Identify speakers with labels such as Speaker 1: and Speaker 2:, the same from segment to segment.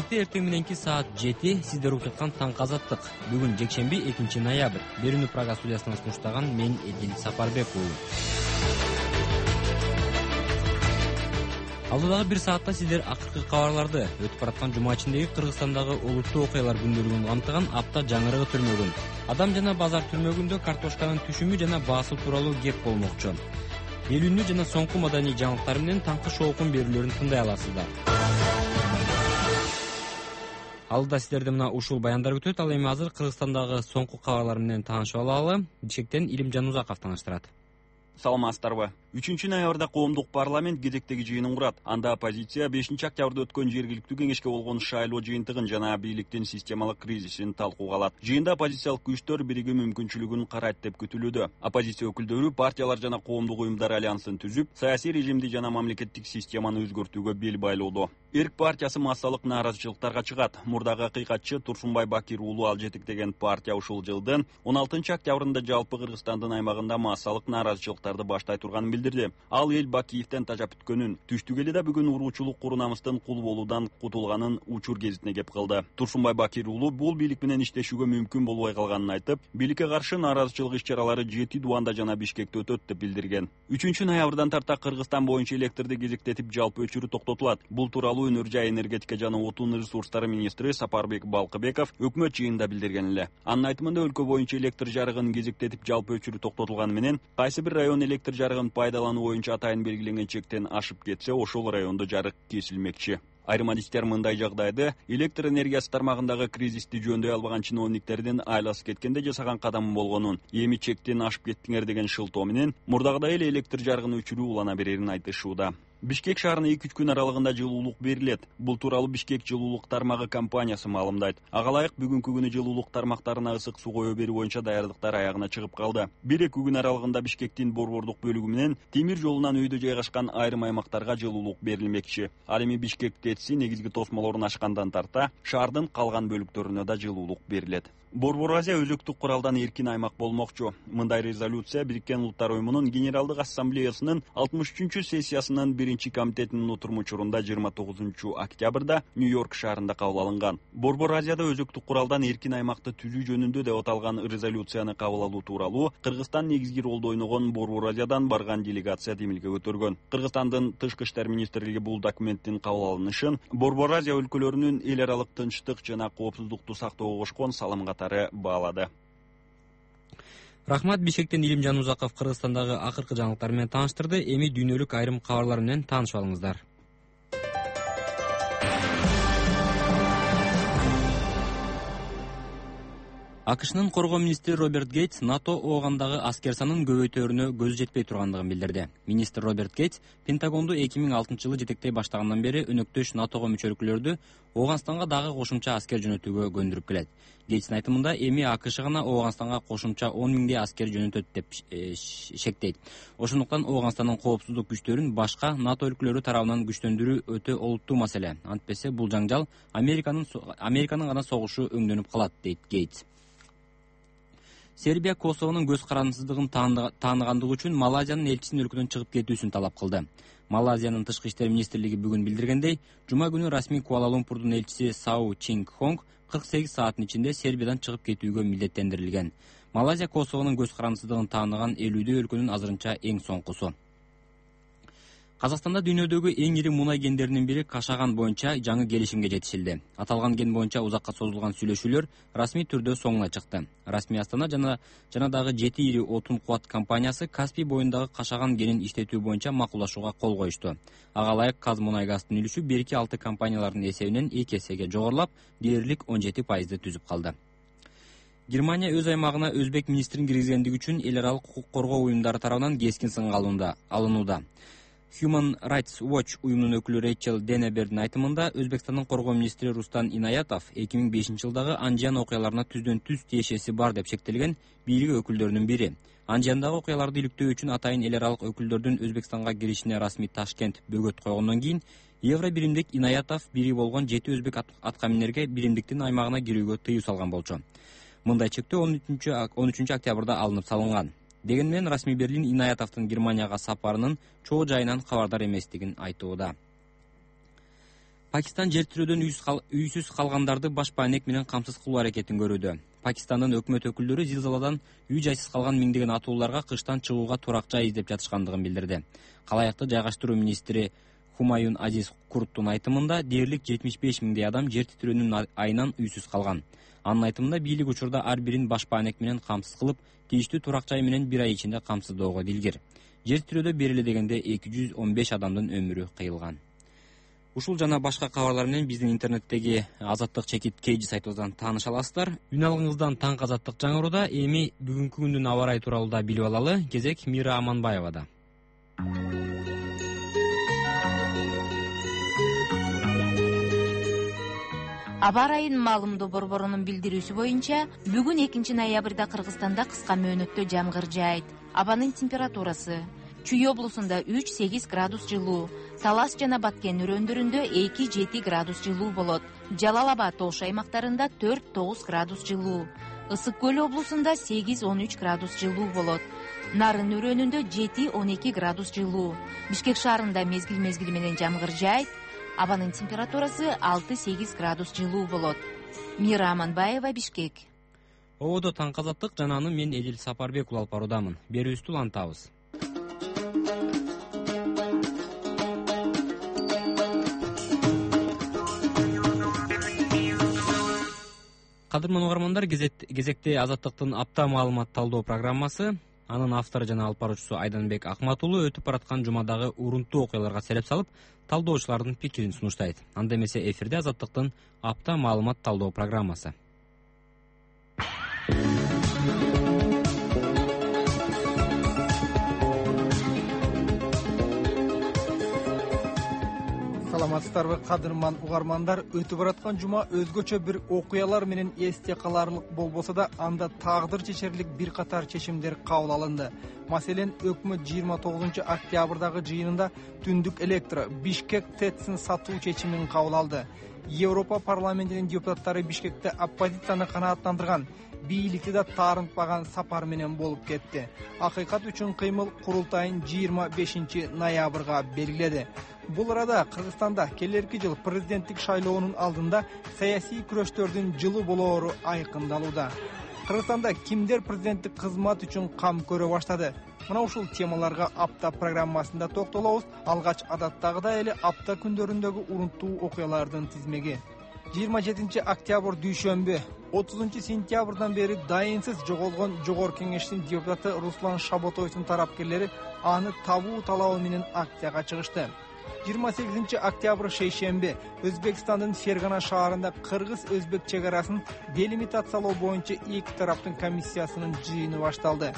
Speaker 1: Келечекте эртең мененки саат 7 сиздер угуп жаткан Таңкы Азаттык. Бүгүн жекшемби 2-ноябрь. Берүүнү Прага студиясынан сунуштаган мен Эдил Сапарбек уулу. Алдыдагы бир саатта сиздер акыркы кабарларды, өтүп бараткан жума ичиндеги Кыргызстандагы олуттуу окуялар күндөлүгүн камтыган апта жаңырыгы түрмөгүн, Адам жана базар түрмөгүндө картошканын түшүмү жана баасы тууралуу кеп болмокчу. Белүүнү жана соңку маданий жаңылыктар менен таңкы шоукун берүүлөрүн тыңдай аласыздар. Алдыда сиздерди мына ушул баяндар күтөт. Ал эми азыр Кыргызстандагы соңку кабарлар менен таанышып алалы. Бишкектен Илимжан Узаков тааныштырат.
Speaker 2: Саламатсыздарбы. 3-ноябрда коомдук парламент кезектеги жыйынын курат. Анда оппозиция 5-октябрда өткөн жергиликтүү кеңешке болгон шайлоо жыйынтыгын жана бийликтин системалык кризисин талкууга алат. Жыйында оппозициялык күчтөр биригүү мүмкүнчүлүгүн карайт деп күтүлүүдө. Оппозиция өкүлдөрү партиялар жана коомдук уюмдар альянсын түзүп, саясий режимди жана мамлекеттик системаны өзгөртүүгө бел байлоодо. Эрк партиясы массалык нааразычылыктарга чыгат. Мурдагы акыйкатчы Турсунбай Бакир уулу ал жетектеген партия ушул жылдын 16-октябрында жалпы Кыргызстандын аймагында массалык нааразычылыктарды баштай турганын билдирди. Ал эл Бакиевден тажап бүткөнүн, түштүк эли да бүгүн уруучулук курунамыстын кул болуудан кутулганын учур гезитине кеп кылды. Турсунбай Бакир уулу бул бийлик менен иштешүүгө мүмкүн болбой калганын айтып, бийликке каршы нааразычылык иш-чаралары 7 Дубанда жана Бишкекте өтөт деп билдирген. 3-ноябрдан тарта Кыргызстан боюнча электрди кезектетип жалпы өчүрүү токтотулат. Бул тууралуу Өнөр жай энергетика жана отун ресурстары министри Сапарбек Балкыбеков өкмөт жыйынында билдирген эле. Анын айтымында өлкө боюнча электр жарыгын кезектетип жалпы өчүрүү токтотулганы менен кайсы бир район электр жарыгын пайдалануу боюнча атайын белгиленген чектен ашып кетсе, ошол райондо жарык кесилмекчи. Айрым адистер мындай жагдайды электр энергиясы тармагындагы кризисти жөндөй албаган чиновниктердин айласы кеткенде жасаган кадамы болгонун, эми чектен ашып кеттиңер деген шылтоо менен мурдагыдай эле электр жарыгын өчүрүү улана берерин айтышууда. Бишкек шаарына 2-3 күн аралыгында жылуулук берилет. Бул тууралуу Бишкек жылуулук тармагы компаниясы маалымдайт. Ага ылайык бүгүнкү күнү жылуулук тармактарына ысык суу коё берүү боюнча даярдыктар аягына чыгып калды. 1-2 күн аралыгында Бишкектин борбордук бөлүгү менен темир жолунан өйдө жайгашкан айрым аймактарга жылуулук берилмекчи. Ал эми Бишкек ТЭЦи негизги тосмолорун ачкандан тарта шаардын калган бөлүктөрүнө да жылуулук берилет. Борбор Азия өзөктүк куралдан эркин аймак болмокчу. Мындай резолюция Бириккен Улуттар уюмунун Генералдык ассамблеясынын 63-сессиясынын 1-комитетинин отурмучурунда 29-октябрда Нью-Йорк шаарында кабыл алынган. Борбор Азияда өзөктүк куралдан эркин аймакты түзүү жөнүндө деп аталган резолюцияны кабыл алуу тууралуу Кыргызстан негизги ролду ойногон Борбор Азиядан барган делегация демилге көтөргөн. Кыргызстандын тышкы иштер министрлиги бул документтин кабыл алынышын Борбор Азия өлкөлөрүнүн эл аралык тынчтык жана коопсуздукту сактоого кошкон салымга баалады.
Speaker 1: Рахмат. Бишкектен Илимжан Узаков Кыргызстандагы акыркы жаңылыктар менен тааныштырды. Эми дүйнөлүк айрым кабарлар менен таанышып алыңыздар. АКШнын коргоо министри Роберт Гейтс НАТО оогандагы аскер санын көбөйтөөрүнө көзү жетпей тургандыгын билдирди. Министр Роберт Гейтс Пентагонду 2006-жылы жетектей баштагандан бери өнөктөш НАТОго мүчө өлкөлөрдү Ооганстанга дагы кошумча аскер жөнөтүүгө көндүрүп келет. Гейтстин айтымында эми АКШ гана Ооганстанга кошумча 10 000 аскер жөнөтөт деп шектейт. Ошондуктан Ооганстандын коопсуздук күчтөрүн башка НАТО өлкөлөрү тарабынан күчтөндүрүү өтө олуттуу маселе. Антпесе бул жаңжал Американын гана согушу өңдөнүп калат, дейт Гейтс. Сербия Косовонун көз карандысыздыгын тааныгандыгы үчүн Малайзиянын элчисин өлкөдөн чыгып кетүүсүн талап кылды. Малайзиянын тышкы иштер министрлиги бүгүн билдиргендей, жума күнү расмий Куала-Лумпурдун элчиси Сау Чинг Хонг 48 сааттын ичинде Сербиядан чыгып кетүүгө милдеттендирилген. Малайзия Косовонун көз карандысыздыгын тааныган 50 өлкөнүн азырынча эң соңкусу. Казакстанда дүйнөдөгү эң ири мунай кендеринин бири Кашаган боюнча жаңы келишимге жетишилди. Аталган кен боюнча узакка созулган сүйлөшүүлөр расмий түрдө соңуна чыкты. Расмий Астана жана дагы 7 ири отун кубат компаниясы Каспий боюндагы Кашаган кенин иштетүү боюнча макулдашууга кол коюшту. Ага ылайык Казмунайгаздын үлүшү берки 6 компаниялардын эсебинен 2 эсеге жогорулап, дээрлик 17% түзүп калды. Германия өз аймагына өзбек министрин киргизгендиги үчүн эл аралык укук коргоо уюмдары тарабынан кескин сынга алынууда. Human Rights Watch уюмунун өкүлү Рейчел Денебердин айтымында Өзбекстандын коргоо министри Рустан Инаятов 2005-жылдагы Анжиян окуяларына түздөн-түз тиешеси бар деп шектелген бийлик өкүлдөрүнүн бири. Анжияндагы окуяларды иликтөө үчүн атайын эл аралык өкүлдөрдүн Өзбекстанга киришине расмий Ташкент бөгөт койгондон кийин Евро биримдик Инаятов бири болгон 7 өзбек аткаминерге биримдиктин аймагына кирүүгө тыюу салган болчу. Мындай чектөө 13 октябрда алынып салынган. Дегенмен расмий Берлин Инаятовдун Германияга сапарынын чоо жайынан кабардар эместигин айтууда. Пакистан жер тирөөдөн үйсүз калгандарды баш байнек менен камсыз кылуу аракетин көрүүдө. Пакистандын өкмөт өкүлдөрү зилзаладан үй жайсыз калган миңдеген атууларга кыштан чыгууга турак жай издеп жатышкандыгын билдирди. Калаякты жайгаштыруу министри Хумаюн Азиз Курттун айтымында дээрлик 75 миңдей адам жер титирөөнүн айынан үйсүз калган. Анын айтымында бийлик учурда ар бирин баш байнек менен камсыз кылып, тийиштүү турак жай менен 1 ай ичинде камсыздоого дилгир. Жер тирөөдө бери эле дегенде 215 адамдын өмүрү кыйылган. Ушул жана башка кабарлар менен биздин интернеттеги Азаттык чекит KG сайтыбыздан тааныша аласыздар. Үн алгыңыздан таңкы Азаттык жаңыруда эми бүгүнкү күндүн аба ырайы тууралуу да билип алалы. Кезек Мира Аманбаевада.
Speaker 3: Аба ырайынын маалымдоо борборунун билдирүүсү боюнча, бүгүн 2 ноябрда Кыргызстанда кыска мөөнөттө жамгыр жаайт. Абанын температурасы Чүй облусунда 3-8 градус жылуу, Талас жана Баткен өрөөндөрүндө 2-7 градус жылуу болот. Жалал-Абад ош аймактарында 4-9 градус жылуу. Ысык көл облусунда 8-13 градус жылуу болот. Нарын өрөөнүндө 7-12 градус жылуу. Бишкек шаарында мезгил менен жамгыр жаайт. Абанын температурасы 6-8 градус жылуу болот. Мира Аманбаева, Бишкек.
Speaker 1: Ободо таңкы Азаттык жананы мен Эдил Сапарбек улалып баруудамын. Берүүбүздү улантабыз. Кадырман угармандар, кезекте Азаттыктын апта маалымат талдоо программасы. Анын автору жана алып баруучусу Айданбек Акматулу өтүп бараткан жумадагы урунттуу окуяларга селеп салып, талдоочулардын пикирин сунуштайт. Анда эмесе эфирде Азаттыктын апта маалымат талдоо программасы.
Speaker 4: Саламатсыздарбы кадырман угармандар, өтүп бараткан жума өзгөчө бир окуялар менен эсте каларлык болбосо да, анда тагдыр чечерлик бир катар чечимдер кабыл алынды. Маселен, өкмөт 29 октябрдагы жыйынында түндүк электро Бишкек ТЭЦин сатуу чечимин кабыл алды. Европа парламентинин депутаттары Бишкекте оппозицияны канааттандырган, бийликти да таарынтпаган сапар менен болуп кетти. Акыйкат үчүн кыймыл курултайын 25 ноябрга белгиледи. Бул арада Кыргызстанда келерки жыл президенттик шайлоонун алдында саясий күрөштөрдүн жылы болоору айкындалууда. Кыргызстанда кимдер президенттик кызмат үчүн кам көрө баштады? Мына ушул темаларга апта программасында токтолобуз. Алгач адаттагыдай эле апта күндөрүндөгү урунттуу окуялардын тизмеги. 27 октябрь дүйшөмбү, 30 сентябрдан бери дайынсыз жоголгон Жогорку Кеңештин депутаты Руслан Шаботоевдун тарапкерлери аны табуу талабы менен акцияга чыгышты. 28 октябрь шейшемби, Өзбекстандын Фергана шаарында кыргыз-өзбек чек арасын делимитациялоо боюнча эки тараптын комиссиясынын жыйыны башталды.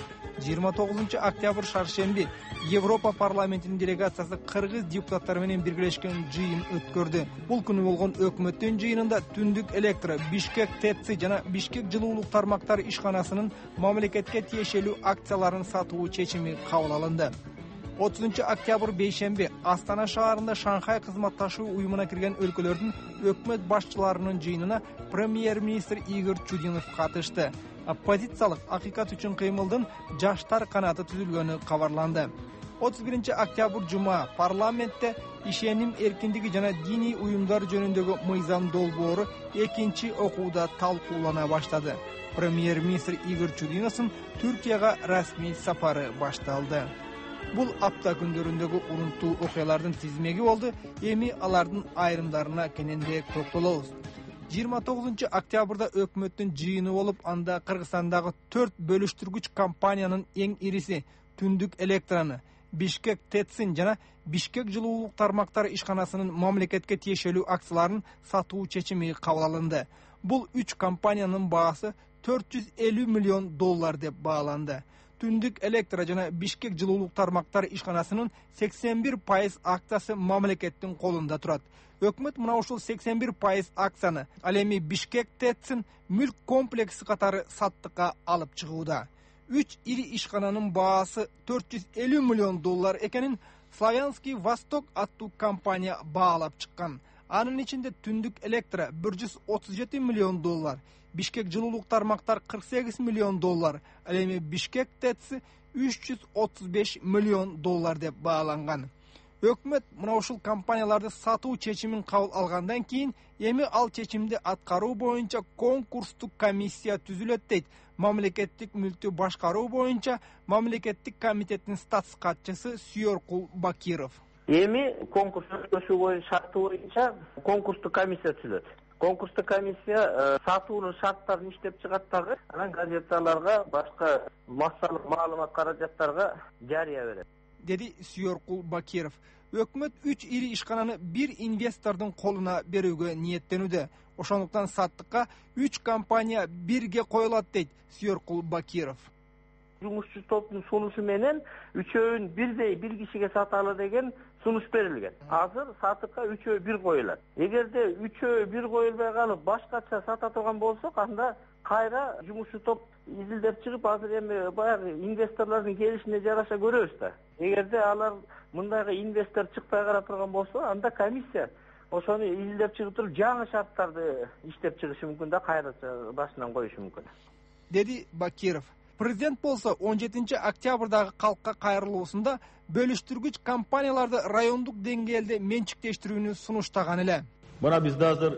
Speaker 4: 29 октябрь шаршемби, Европа парламентинин делегациясы кыргыз депутаттары менен биргелешкен жыйын өткөрдү. Бул күнү болгон өкмөттүн жыйынында түндүк электро Бишкек ТЭЦи жана Бишкек жылуулук тармактары ишканасынын мамлекетке тиешелүү акцияларын сатуу чечими кабыл алынды. 30 октябрь бейшемби, Астана шаарында Шанхай кызматташуу уюмуна кирген өлкөлөрдүн өкмөт башчыларынын жыйынына премьер-министр Игорь Чудинов катышты. Оппозициялык Акыйкат үчүн кыймылдын жаштар канаты түзүлгөнү кабарланды. 31 октябрь жума, парламентте ишеним эркиндиги жана диний уюмдар жөнүндөгү мыйзам долбоору экинчи окууда талкуулана баштады. Премьер-министр Игорь Чудиновдун Түркияга расмий сапары башталды. Бул апта күндөрүндөгү урунттуу окуялардын тизмеги болду. Эми алардын айрымдарына кененирээк токтолобуз. 29 октябрда өкмөттүн жыйыны болуп, анда Кыргызстандагы 4 бөлүштүргүч компаниянын эң ириси түндүк электроны, Бишкек ТЭЦин жана Бишкек жылуулук тармактары ишканасынын мамлекетке тиешелүү акцияларын сатуу чечими кабыл алынды. Бул 3 компаниянын баасы $450 миллион деп бааланды. Түндүк электро жана Бишкек жылуулук тармактары ишканасынын 81% акциясы мамлекеттин колунда турат. Өкмөт мына ушул 81% акцияны ал эми Бишкек ТЭЦин мүлк комплекси катары саттыкка алып чыгууда. 3 ири ишкананын баасы $450 миллион экенин Славянский Восток аттуу компания баалап чыккан. Анын ичинде түндүк электро $137 миллион, Бишкек жылуулук тармактар $48 миллион, ал эми Бишкек ТЭЦи $335 миллион деп бааланган. Өкмөт мына ушул компанияларды сатуу чечимин кабыл алгандан кийин эми ал чечимди аткаруу боюнча конкурстук комиссия түзүлөт дейт мамлекеттик мүлктү башкаруу боюнча мамлекеттик комитеттин статс катчысы Сүйөркул Бакиров.
Speaker 5: Эми конкурс өткөрүшү боюнча шарты боюнча конкурстук комиссия түзүлөт. Конкурстук комиссия сатуунун шарттарын иштеп чыгат дагы, анан газеталарга, башка массалык маалымат каражаттарга жарыя берет,
Speaker 4: деди Сүйөркул Бакиров. Өкмөт 3 ири ишкананы бир инвестордун колуна берүүгө ниеттенүүдө. Ошондуктан саттыкка 3 компания бирге коюлат дейт Сүйөркул Бакиров.
Speaker 5: Жумушчу топтун сунушу менен үчөөүн бирдей бир кишиге саталы деген сунуш берилген. Азыр сатыкка үчөө бир коюлат. Эгерде үчөө бир коюлбай калып башкача сата турган болсок, анда кайра жумушчу топ изилдеп чыгып, азыр эми баягы инвесторлордун келишине жараша көрөбүз да. Эгерде алар мындайга инвестор чыкпай кара турган болсо, анда комиссия ошону изилдеп чыгып туруп жаңы шарттарды иштеп чыгышы мүмкүн да, кайра башынан коюшу мүмкүн,
Speaker 4: деди Бакиров. Президент болсо 17 октябрдагы калкка кайрылуусунда бөлүштүргүч компанияларды райондук деңгээлде менчиктештирүүнү сунуштаган эле.
Speaker 6: Мына бизде азыр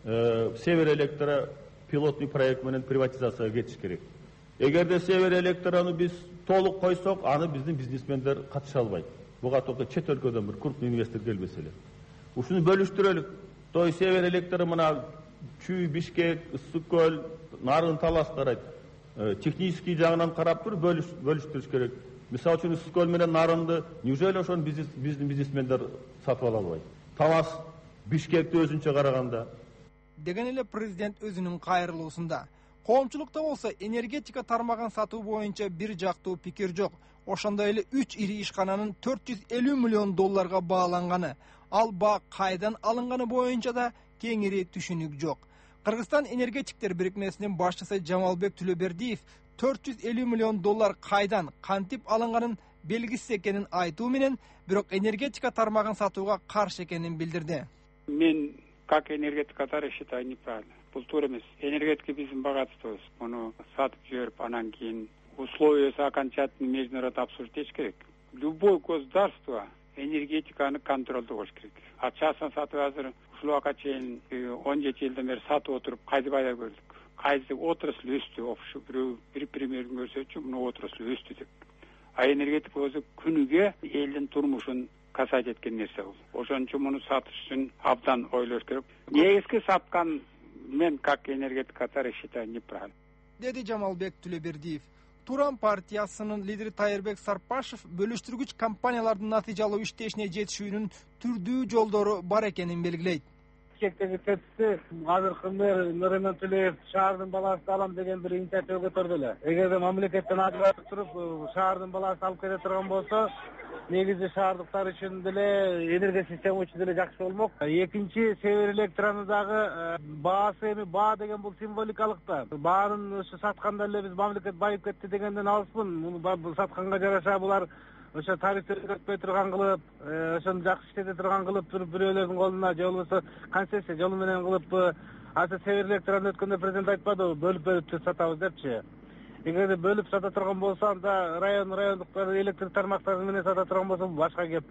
Speaker 6: Север Электро пилоттук проект менен приватизацияга кетиш керек. Эгерде Север Электрону биз толук койсок, аны биздин бизнесмендер катыша албайт. Буга только чет өлкөдөн бир крупный инвестор келбесе эле. Ушуну бөлүштүрөлүк. Той Север Электро мына Чүй, Бишкек, Ысык көл, Нарын талас карайт. Технический жагынан карап туруп бөлүштүрүш керек. Мисалы үчүн Ысык көл менен Нарынды неужели ошону биздин бизнесмендер сатып ала албайт? Талас, Бишкекти өзүнчө караганда.
Speaker 4: Деген эле президент өзүнүн кайрылуусунда. Коомчулукта болсо энергетика тармагын сатуу боюнча бир жактуу пикир жок. Ошондой эле 3 ири ишкананын $450 миллион бааланганы, ал баа кайдан алынганы боюнча да кеңири түшүнүк жок. Кыргызстан энергетиктер бирикмесинин башчысы Жамалбек Түлөбердиев $450 миллион кайдан, кантип алынганын белгисиз экенин айтуу менен, бирок энергетика тармагын сатууга каршы экенин билдирди.
Speaker 7: Мен как энергетикатар считаю неправильно. Бул туура эмес. Энергетика биздин богатствобуз. Муну сатып жиберип, анан кийин условиясы окончательно международно обсуждать керек. Любое государство энергетиканы контролдо болуш керек. А частный сатып азыр ушул убакка чейин 17 жылдан бери сатып отуруп кайсы пайда көрдүк. Кайсы отрасль өстү. Бир примерин көрсөтчү, муну отрасль өстү деп. А энергетика өзү күнүгө элдин турмушун касать эткен нерсе бул. Ошон үчүн муну сатыш үчүн абдан ойлош керек. Негизги саткан мен как энергетикатар считаю неправильно,
Speaker 4: деди Жамалбек Түлөбердиев. Туран партиясынын лидери Тайырбек Сарпашев бөлүштүргүч компаниялардын натыйжалуу иштешине жетишүүнүн түрдүү жолдору бар экенин белгилейт.
Speaker 8: Бишкектеги ТЭЦти азыркы мэр Нурман Төлөев шаардын баласын алам деген бир инициатива көтөрдү эле. Эгерде мамлекеттен ажыратып туруп шаардын баласын алып кете турган болсо, негизи шаардыктар үчүн деле энергия система үчүн деле жакшы болмок. Экинчи, Север Электрону дагы баасы эми баа деген бул символикалык да. Баанын ошо сатканда эле биз мамлекет байып кетти дегенден алыспын. Муну сатканга жараша булар ошо тарифтерди өтпөй турган кылып, ошону жакшы иштете турган кылып туруп бирөөлөрдүн колуна же болбосо концессия жолу менен кылып, азыр Север Электрону өткөндө президент айтпадыбы, бөлүп сатабыз депчи. Эгерде бөлүп сата турган болсо, анда райондуктар электр тармактары менен сата турган болсо, башка кеп,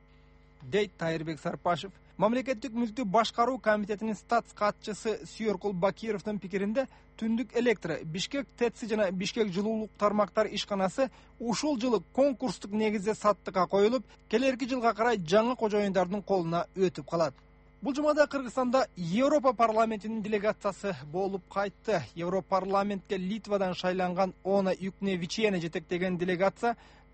Speaker 4: дейт Тайырбек Сарпашев. Мамлекеттик мүлктү башкаруу комитетинин статс катчысы Сүйөркул Бакировдун пикиринде, Түндүк Электро, Бишкек ТЭЦи жана Бишкек жылуулук тармактар ишканасы ушул жылы конкурстук негизде саттыкка коюлуп, келерки жылга карай жаңы кожоюндардын колуна өтүп калат. Бул жумада Кыргызстанда Европа парламентинин делегациясы болуп кайтты. Европарламентке Литвадан шайланган Она Юкневичиене жетектеген делегация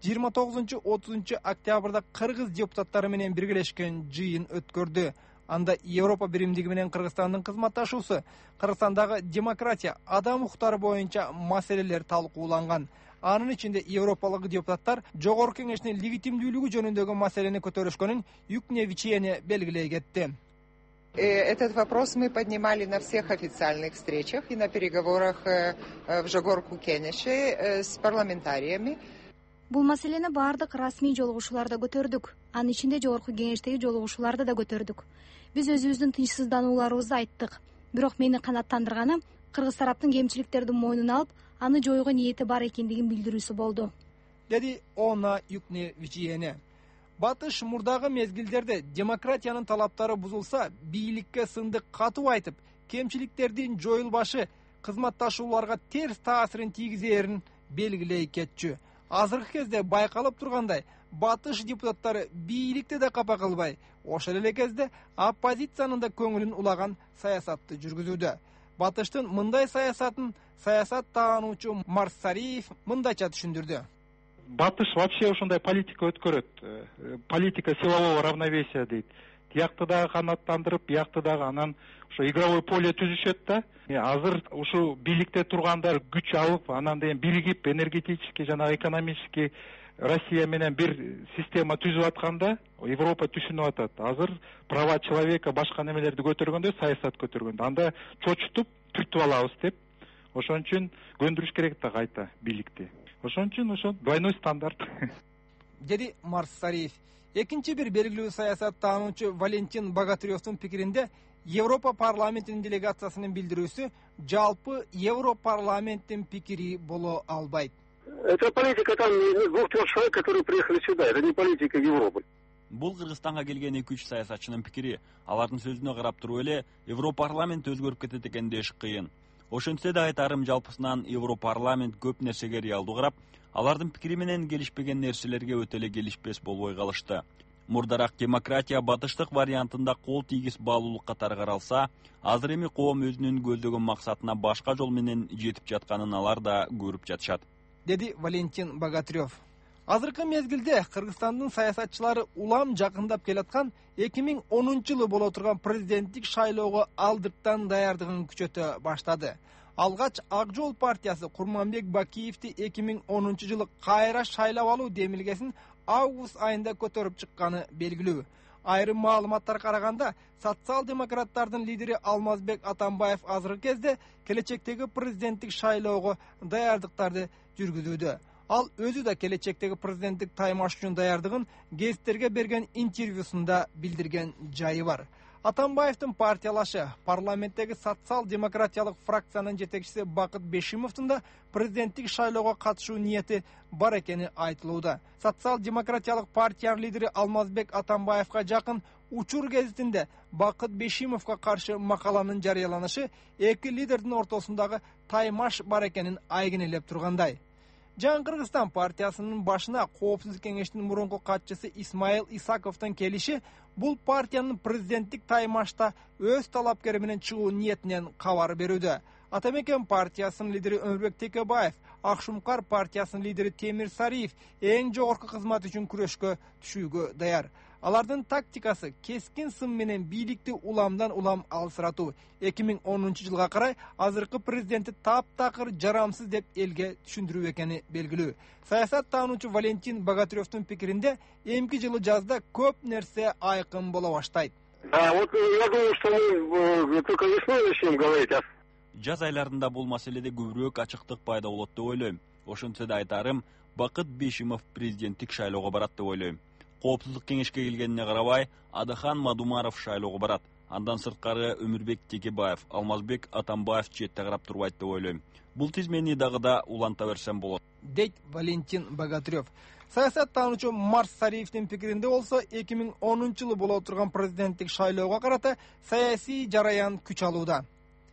Speaker 4: 29-30 октябрда кыргыз депутаттары менен биргелешкен жыйын өткөрдү. Анда Европа биримдиги менен Кыргызстандын кызматташуусу, Кыргызстандагы демократия, адам укуктары боюнча маселелер талкууланган. Анын ичинде европалык депутаттар жогорку кеңештин легитимдүүлүгү жөнүндөгү маселени көтөрүшкөнүн Юкневичиене белгилей кетти.
Speaker 9: Этот вопрос мы поднимали на всех официальных встречах и на переговорах в Жогорку-Кенеше с парламентариями.
Speaker 10: Бул маселени баардык расмий жолугушууларда көтөрдүк. Анын ичинде жогорку кеңештеги жолугушууларда да көтөрдүк. Биз өзүбүздүн тынчсызданууларыбызды айттык. Бирок мени канааттандырганы кыргыз тараптын кемчиликтердин мойнуна алып, аны жоюуга ниети бар экендигин билдирүүсү болду,
Speaker 4: деди Она Юкневичиене. Батыш мурдагы мезгилдерде демократиянын талаптары бузулса, бийликке сындык катуу айтып, кемчиликтердин жоюлбашы кызматташууларга терс таасирин тийгизерин белгилей кетчү. Азыркы кезде байкалып тургандай, батыш депутаттары бийликти да капа кылбай, ошол эле кезде оппозициянын да көңүлүн улаган саясатты жүргүзүүдө. Батыштын мындай саясатын саясат таануучу Марсариев мындайча түшүндүрдү.
Speaker 11: Батыш вообще ушундай политика өткөрөт. Политика силового равновесия дейт. Тиякты дагы канаттандырып, биякты дагы, анан ошо игровой поле түзүшөт да. Азыр ушу бийликте тургандар күч алып, анан деген биригип энергетический жана экономический Россия менен бир система түзүп атканда, Европа түшүнүп атат. Азыр права человека башка немелерди көтөргөндө, саясат көтөргөндө, анда чочутуп түртүп алабыз деп, ошон үчүн көндүрүш керек да кайта бийликти. Ошон үчүн ошо двойной стандарт.
Speaker 4: Деди Марсариев. Экинчи бир белгилүү саясат таануучу Валентин Богатыревдин пикиринде, Европа парламентинин делегациясынын билдирүүсү жалпы Европарламенттин пикири боло албайт.
Speaker 12: Это политика там 2-3 человек, которые приехали сюда. Это не политика Европы.
Speaker 2: Бул Кыргызстанга келген 2-3 саясатчынын пикири. Алардын сөзүнө карап туруп эле Европарламент өзгөрүп кетет экен деш кыйын. Ошентсе да айтарым жалпысынан Европарламент көп нерсеге реалдуу карап, алардын пикири менен келишпеген нерселерге өтө эле келишпес болбой калышты. Мурдараак демократия батыштык вариантында кол тийгиз баалуулук катары каралса, азыр эми коом өзүнүн көздөгөн максатына башка жол менен жетип жатканын алар да көрүп жатышат,
Speaker 4: деди Валентин Богатырев. Азыркы мезгилде Кыргызстандын саясатчылары улам жакындап келаткан 2010-жылы боло турган президенттик шайлоого алдыртан даярдыгын күчөтө баштады. Алгач Ак Жол партиясы Курманбек Бакиевди 2010-жылы кайра шайлап алуу демилгесин август айында көтөрүп чыкканы белгилүү. Айрым маалыматтарга караганда, социал-демократтардын лидери Алмазбек Атамбаев азыркы кезде келечектеги президенттик шайлоого даярдыктарды жүргүзүүдө. Ал өзү да келечектеги президенттик таймаш үчүн даярдыгын гезиттерге берген интервьюсунда билдирген жайы бар. Атамбаевдин партиялашы парламенттеги социал-демократиялык фракциянын жетекчиси Бакыт Бешимовдун да президенттик шайлоого катышуу ниети бар экени айтылууда. Социал-демократиялык партиянын лидери Алмазбек Атамбаевга жакын Учур гезитинде Бакыт Бешимовго каршы макаланын жарыяланышы эки лидердин ортосундагы таймаш бар экенин айгинелеп тургандай. Жаңы Кыргызстан партиясынын башына Коопсуздук кеңешинин мурунку катчысы Исмаил Исаковдун келиши бул партиянын президенттик таймашта өз талапкери менен чыгуу ниетинен кабар берүүдө. Атамекен партиясынын лидери Өмүрбек Текебаев, Акшумкар партиясынын лидери Темир Сариев эң жогорку кызмат үчүн күрөшкө түшүүгө даяр. Алардын тактикасы кескин сын менен бийликти уламдан улам алысыратуу. 2010-жылга карай азыркы президенти таптакыр жарамсыз деп элге түшүндүрүү экени белгилүү. Саясат таануучу Валентин Богатыревдин пикиринде, эмки жылы жазда көп нерсе айкын боло баштайт.
Speaker 12: Вот я думаю, что мы только весной начнем говорить.
Speaker 2: Жаз айларында бул маселеде көбүрөөк ачыктык пайда болот деп ойлойм. Ошентсе да айтарым, Бакыт Бешимов президенттик шайлоого барат деп ойлойм. Коопсуздук кеңешке келгенине карабай, Адыхан Мадумаров шайлоого барат. Андан сырткары Өмүрбек Текебаев, Алмазбек Атамбаев четте карап турбайт деп ойлойм. Бул тизмени дагы да уланта берсем болот,
Speaker 4: дейт Валентин Богатырев. Саясат таануучу Марсариевдин пикиринде болсо, 2010-жылы боло турган президенттик шайлоого карата саясий жараян күч алууда.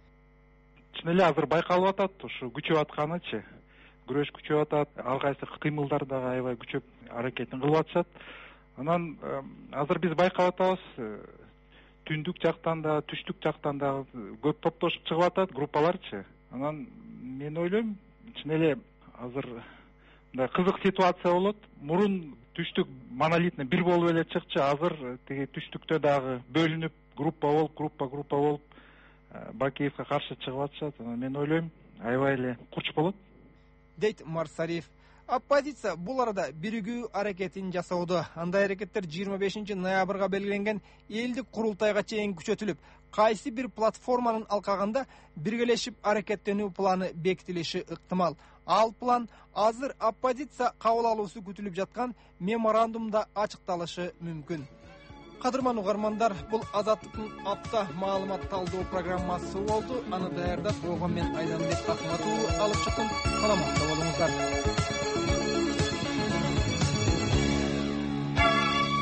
Speaker 11: Чын эле азыр байкалып атат, ушу күчөп атканычы. Күрөш күчөп атат, ар кайсы кыймылдар дагы аябай күчөп аракетин кылып атышат. Анан азыр биз байкап атабыз, түндүк жактан да, түштүк жактан да көп топтошуп чыгып атат группаларчы. Анан мен ойлойм, чын эле азыр мындай кызык ситуация болот. Мурун түштүк монолитный бир болуп эле чыкчы, азыр тиги түштүктө дагы бөлүнүп, группа болуп Бакиевге каршы чыгып атышат. Мен ойлойм, аябай эле курч болот,
Speaker 4: дейт Марсариев. Оппозиция бул арада биригүү аракетин жасоодо. Андай аракеттер 25 ноябрга белгиленген элдик курултайга чейин күчөтүлүп, кайсы бир платформанын алкагында биргелешип аракеттенүү планы бекитилиши ыктымал. Ал план азыр оппозиция кабыл алуусу күтүлүп жаткан меморандумда ачыкталышы мүмкүн. Кадырман угармандар, бул Азаттыктын апта маалымат талдоо программасы болду. Аны даярдап, мен Айданбек Ахматов алып чыктым. Саламатта болуңуздар.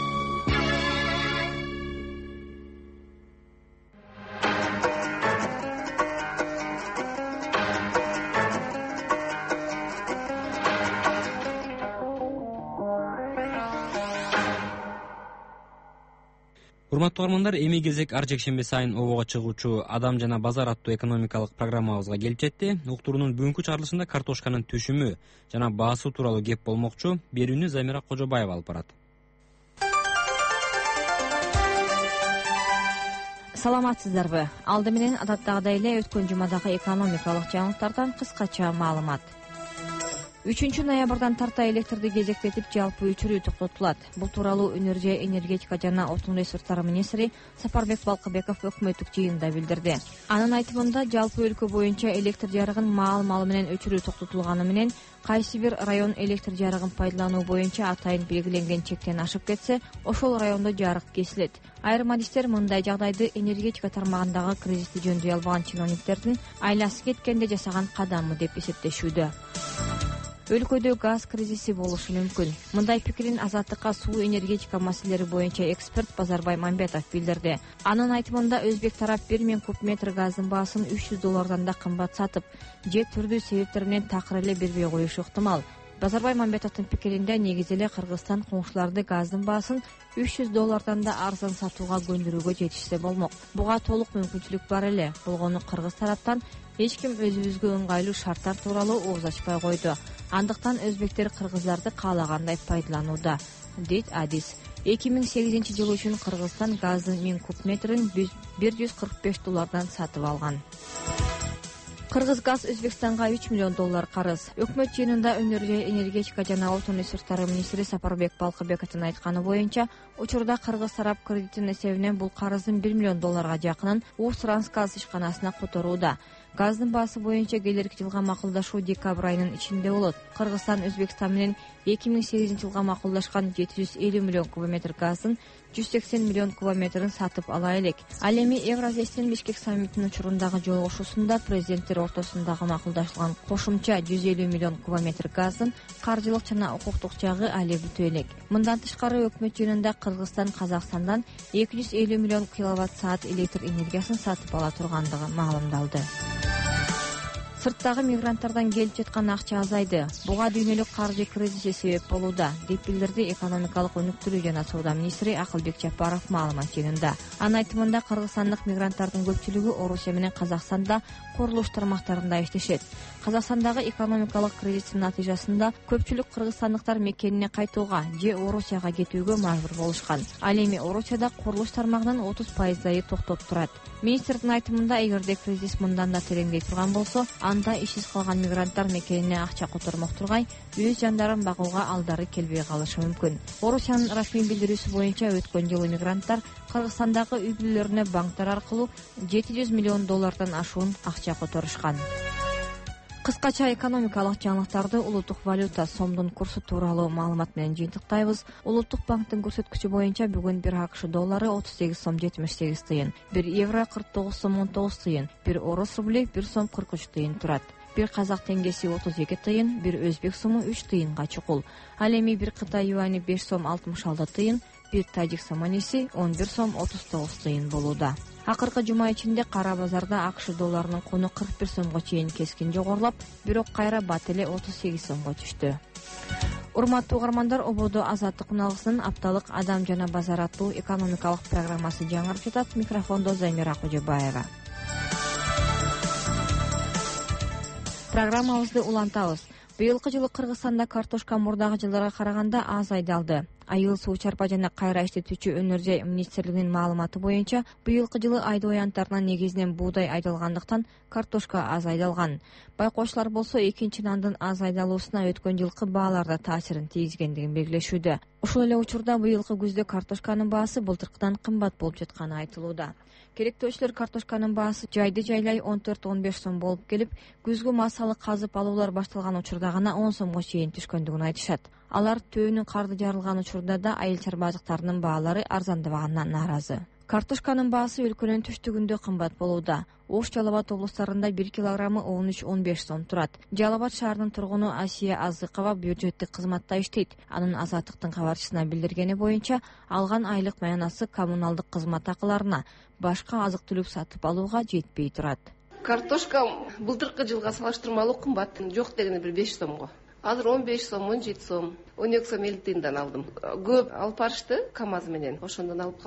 Speaker 1: Урматтуу угармандар, эми кезек ар жекшемби сайын обого чыгуучу Адам жана базар аттуу экономикалык программабызга келип жетти. Уктуруунун бүгүнкү чыгарылышында картошканын түшүмү жана баасы тууралуу кеп болмокчу. Берүүнү Замира Кожобаева алып барат.
Speaker 13: Саламатсыздарбы? Алды менен адаттагыдай эле өткөн жумадагы экономикалык жаңылыктардан кыскача маалымат. 3 ноябрдан тарта электрди кезектетип жалпы өчүрүү токтотулат. Бул тууралуу Өнөр энергетика жана отун ресурстары министри Сапарбек Балкыбеков өкмөттүк жыйында билдирди. Анын айтымында жалпы өлкө боюнча электр жарыгын маал менен өчүрүү токтотулганы менен кайсы бир район электр жарыгын пайдалануу боюнча атайын белгиленген чектен ашып кетсе, ошол райондо жарык кесилет. Айрым адистер мындай жагдайды энергетика тармагындагы кризисти жөндөй албаган чиновниктердин айласы кеткенде жасаган кадамы деп эсептешүүдө. Өлкөдө газ кризиси болушу мүмкүн. Мындай пикирин Азаттыкка суу энергетика маселелери боюнча эксперт Базарбай Мамбетов билдирди. Анын айтымында өзбек тарап 1000 куб метр газдын баасын $300 да кымбат сатып, же түрдүү себептер менен такыр эле бербей коюшу ыктымал. Базарбай Мамбетовдун пикиринде негизи эле Кыргызстан коңшуларды газдын баасын $300 да арзан сатууга көндүрүүгө жетишсе болмок. Буга толук мүмкүнчүлүк бар эле. Болгону Кыргыз тараптан эч ким өзүбүзгө ыңгайлуу шарттар тууралуу ооз ачпай койду. Андыктан өзбектер кыргыздарды каалагандай пайдаланууда, дейт адис. 2008 жыл үчүн Кыргызстан газдын 1000 куб метрин $145 сатып алган. Кыргыз газ Өзбекстанга $3 миллион карыз. Өкмөт жыйынында Өнөр энергетика жана отун ресурстары министри Сапарбек Балкыбековдун айтканы боюнча, учурда Кыргыз тарап кредиттин эсебинен бул карыздын $1 миллион жакынын Устрансказ ишканасына которууда. Газдын баасы боюнча келерки жылга макулдашуу декабрь айынын ичинде болот. Кыргызстан Өзбекстан менен 2008 жылга макулдашкан 750 миллион кубометр газдын 180 миллион кубометрин сатып ала элек. Ал эми Евразиялык Бишкек саммитинин учурундагы жолугушуусунда президенттер ортосундагы макулдашылган кошумча 150 миллион кубометр газдын каржылык жана укуктук жагы али бүтө элек. Мындан тышкары өкмөт жыйынында Кыргызстан Казакстандан 250 миллион киловатт-саат электр энергиясын сатып ала тургандыгы маалымдалды. Сырттагы мигранттардан келип жаткан акча азайды. Буга дүйнөлүк каржы кризиси себеп болууда, деп билдирди экономикалык өнүктүрүү жана соода министри Акылбек Жапаров маалымат жыйынында. Анын айтымында кыргызстандык мигранттардын көпчүлүгү Орусия менен Казакстанда курулуш тармактарында иштешет. Казакстандагы экономикалык кризистин натыйжасында көпчүлүк кыргызстандыктар мекенине кайтууга же Орусияга кетүүгө мажбур болушкан. Ал эми Орусияда курулуш тармагынын 30% токтоп турат. Министрдин айтымында, эгерде кризис мындан да тереңдей турган болсо, анда ишсиз калган мигранттар мекенине акча котормок тургай, өз жандарын багууга алдары келбей калышы мүмкүн. Орусиянын расмий билдирүүсү боюнча өткөн жылы мигранттар Кыргызстандагы үй бүлөлөрүнө банктар аркылуу $700 миллион ашуун акча которушкан. Кыскача экономикалык жаңылыктарды улуттук валюта сомдун курсу тууралуу маалымат менен жыйынтыктайбыз. Улуттук банктын көрсөткүчү боюнча бүгүн 1 АКШ доллары 38 сом 78 тыйын, 1 евро 49 сом 19 тыйын, 1 орус рубли 1 сом 43 тыйын турат. 1 казак теңгеси 32 тыйын, 1 өзбек сому 3 тыйынга чукул. Ал эми 1 Кытай юани 5 сом 66 тыйын, 1 тажик саманиси 11 сом 39 тыйын болууда. Акыркы жума ичинде кара базарда АКШ долларынын куну 41 сомго чейин кескин жогорулап, бирок кайра бат эле 38 сомго түштү. Урматтуу угармандар, ободо Азаттык уналгысынын апталык Адам жана базар аттуу экономикалык программасы жаңырып жатат. Микрофондо Замира Кожобаева. Программабызды улантабыз. Быйылкы жылы Кыргызстанда картошка мурдагы жылдарга караганда аз айдалды. Айыл суу чарпа жана кайра иштетүүчү Өнөр министрлигинин маалыматы боюнча, быйылкы жылы айдоо аянттарынан негизинен буудай айдалгандыктан картошка аз айдалган. Байкоочулар болсо экинчи нандын аз айдалуусуна өткөн жылкы бааларда таасирин тийгизгендигин белгилешүүдө. Ошол эле учурда быйылкы күздө картошканын баасы былтыркыдан кымбат болуп жатканы айтылууда. Керектөөчүлөр картошканын баасы жайды жайлай 14-15 сом болуп келип, күзгү масалы казып алуулар башталган учурда гана 10 сомго чейин түшкөндүгүн айтышат. Алар төөнүн карды жарылган учурда да айыл чарбачылыктарынын баалары арзандабагандан нааразы. Картошканын баасы өлкөнүн түштүгүндө кымбат болууда. Ош, Жалал Абад облустарында 1 килограммы 13-15 сом турат. Жалал Абад шаарынын тургуну Асия Азыкова бюджеттик кызматта иштейт. Анын Азаттыктын кабарчысына билдиргени боюнча, алган айлык маянасы коммуналдык кызмат акыларына, башка азык-түлүк сатып алууга жетпей турат.
Speaker 14: Картошка былтыркы жылга салыштырмалуу кымбат. Жок дегенде бир 5 сомго. Азыр 15 сом, 17 сом, 12 сом 50 тыйындан алдым. Көп алып барышты КАМАЗ менен, ошондон алып калдык.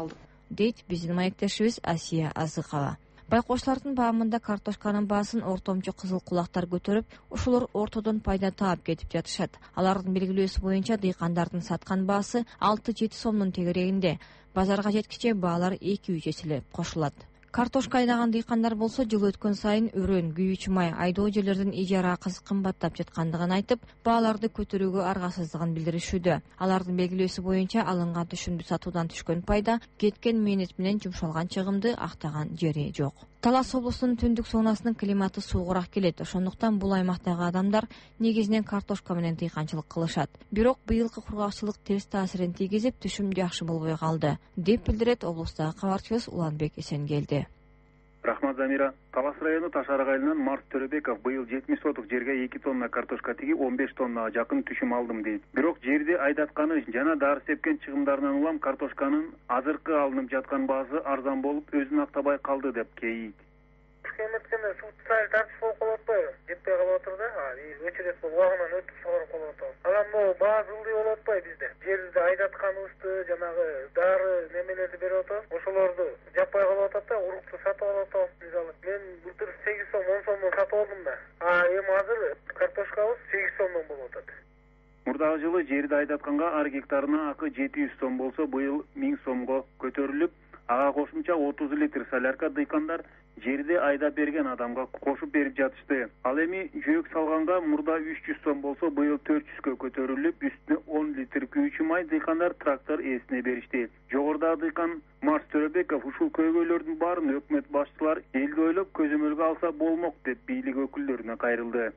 Speaker 13: дейт биздин маектешибиз Асия Азыкова. Байкоочулардын баамында картошканын баасын ортомчу кызыл кулактар көтөрүп, ошолор ортодон пайда таап кетип жатышат. Алардын белгилөөсү боюнча дыйкандардын саткан баасы 6-7 сомдун тегерегинде. Базарга жеткиче баалар 2-3 эселеп кошулат. Картошка айдаган дыйкандар болсо жыл өткөн сайын өрөн, күйүүчү май айдоо жерлердин ижара акысы кымбаттап жаткандыгын айтып, бааларды көтөрүүгө аргасыздыгын билдиришүүдө. Алардын белгилөөсү боюнча алынган түшүмдү сатуудан түшкөн пайда кеткен мээнет менен жумшалган чыгымды актаган жери жок. Талас облусунун түндүк зонасынын климаты суугураак келет. Ошондуктан бул аймактагы адамдар негизинен картошка менен дыйканчылык кылышат. Бирок быйылкы кургакчылык терс таасирин тийгизип, түшүм жакшы болбой калды, деп билдирет облустагы кабарчыбыз Уланбек Эсенгелди.
Speaker 15: Рахмат Замира. Талас району Ташарык айылынан Марс Төрөбеков быйыл 70 соток жерге 2 тонна картошка тиги 15 тоннага жакын түшүм алдым дейт. Бирок жерди айдатканы жана дары сепкен чыгымдарынан улам картошканын азыркы алынып жаткан баасы арзан болуп өзүн актабай калды деп кейит.
Speaker 8: Эметкенде сутсал тартыш болуп калып атпайбы? Жетпей калып атыр да. Өчүрөт болуп убагынан өтүп чыгарып калып атат. Анан могу баа жылдый болуп атпайбы бизде? Жерди айдатканыбызды, жанагы дары немелерди берип атабыз. Ошолорду жаппай калып атат да, урукту сатып алып атабыз. Мисалы, мен былтыр 8 сом, 10 сомдон сатып алдым да. Эми азыр картошкабыз 8 сомдон болуп атат.
Speaker 15: Мурдагы жылы жерди айдатканга ар гектарына акы 700 сом болсо, быйыл 1000 сомго көтөрүлүп, ага кошумча 30 литр солярка дыйкандар жерди айдап берген адамга кошуп берип жатышты. Ал эми жөөк салганга мурда 300 сом болсо, быйыл 400кө көтөрүлүп, үстүнө 10 литр күйүүчү май дыйкандар трактор ээсине беришти. Жогорудагы дыйкан Марс Төрөбеков ушул көйгөйлөрдүн баарын өкмөт башчылар элге ойлоп көзөмөлгө алса болмок деп бийлик өкүлдөрүнө кайрылды.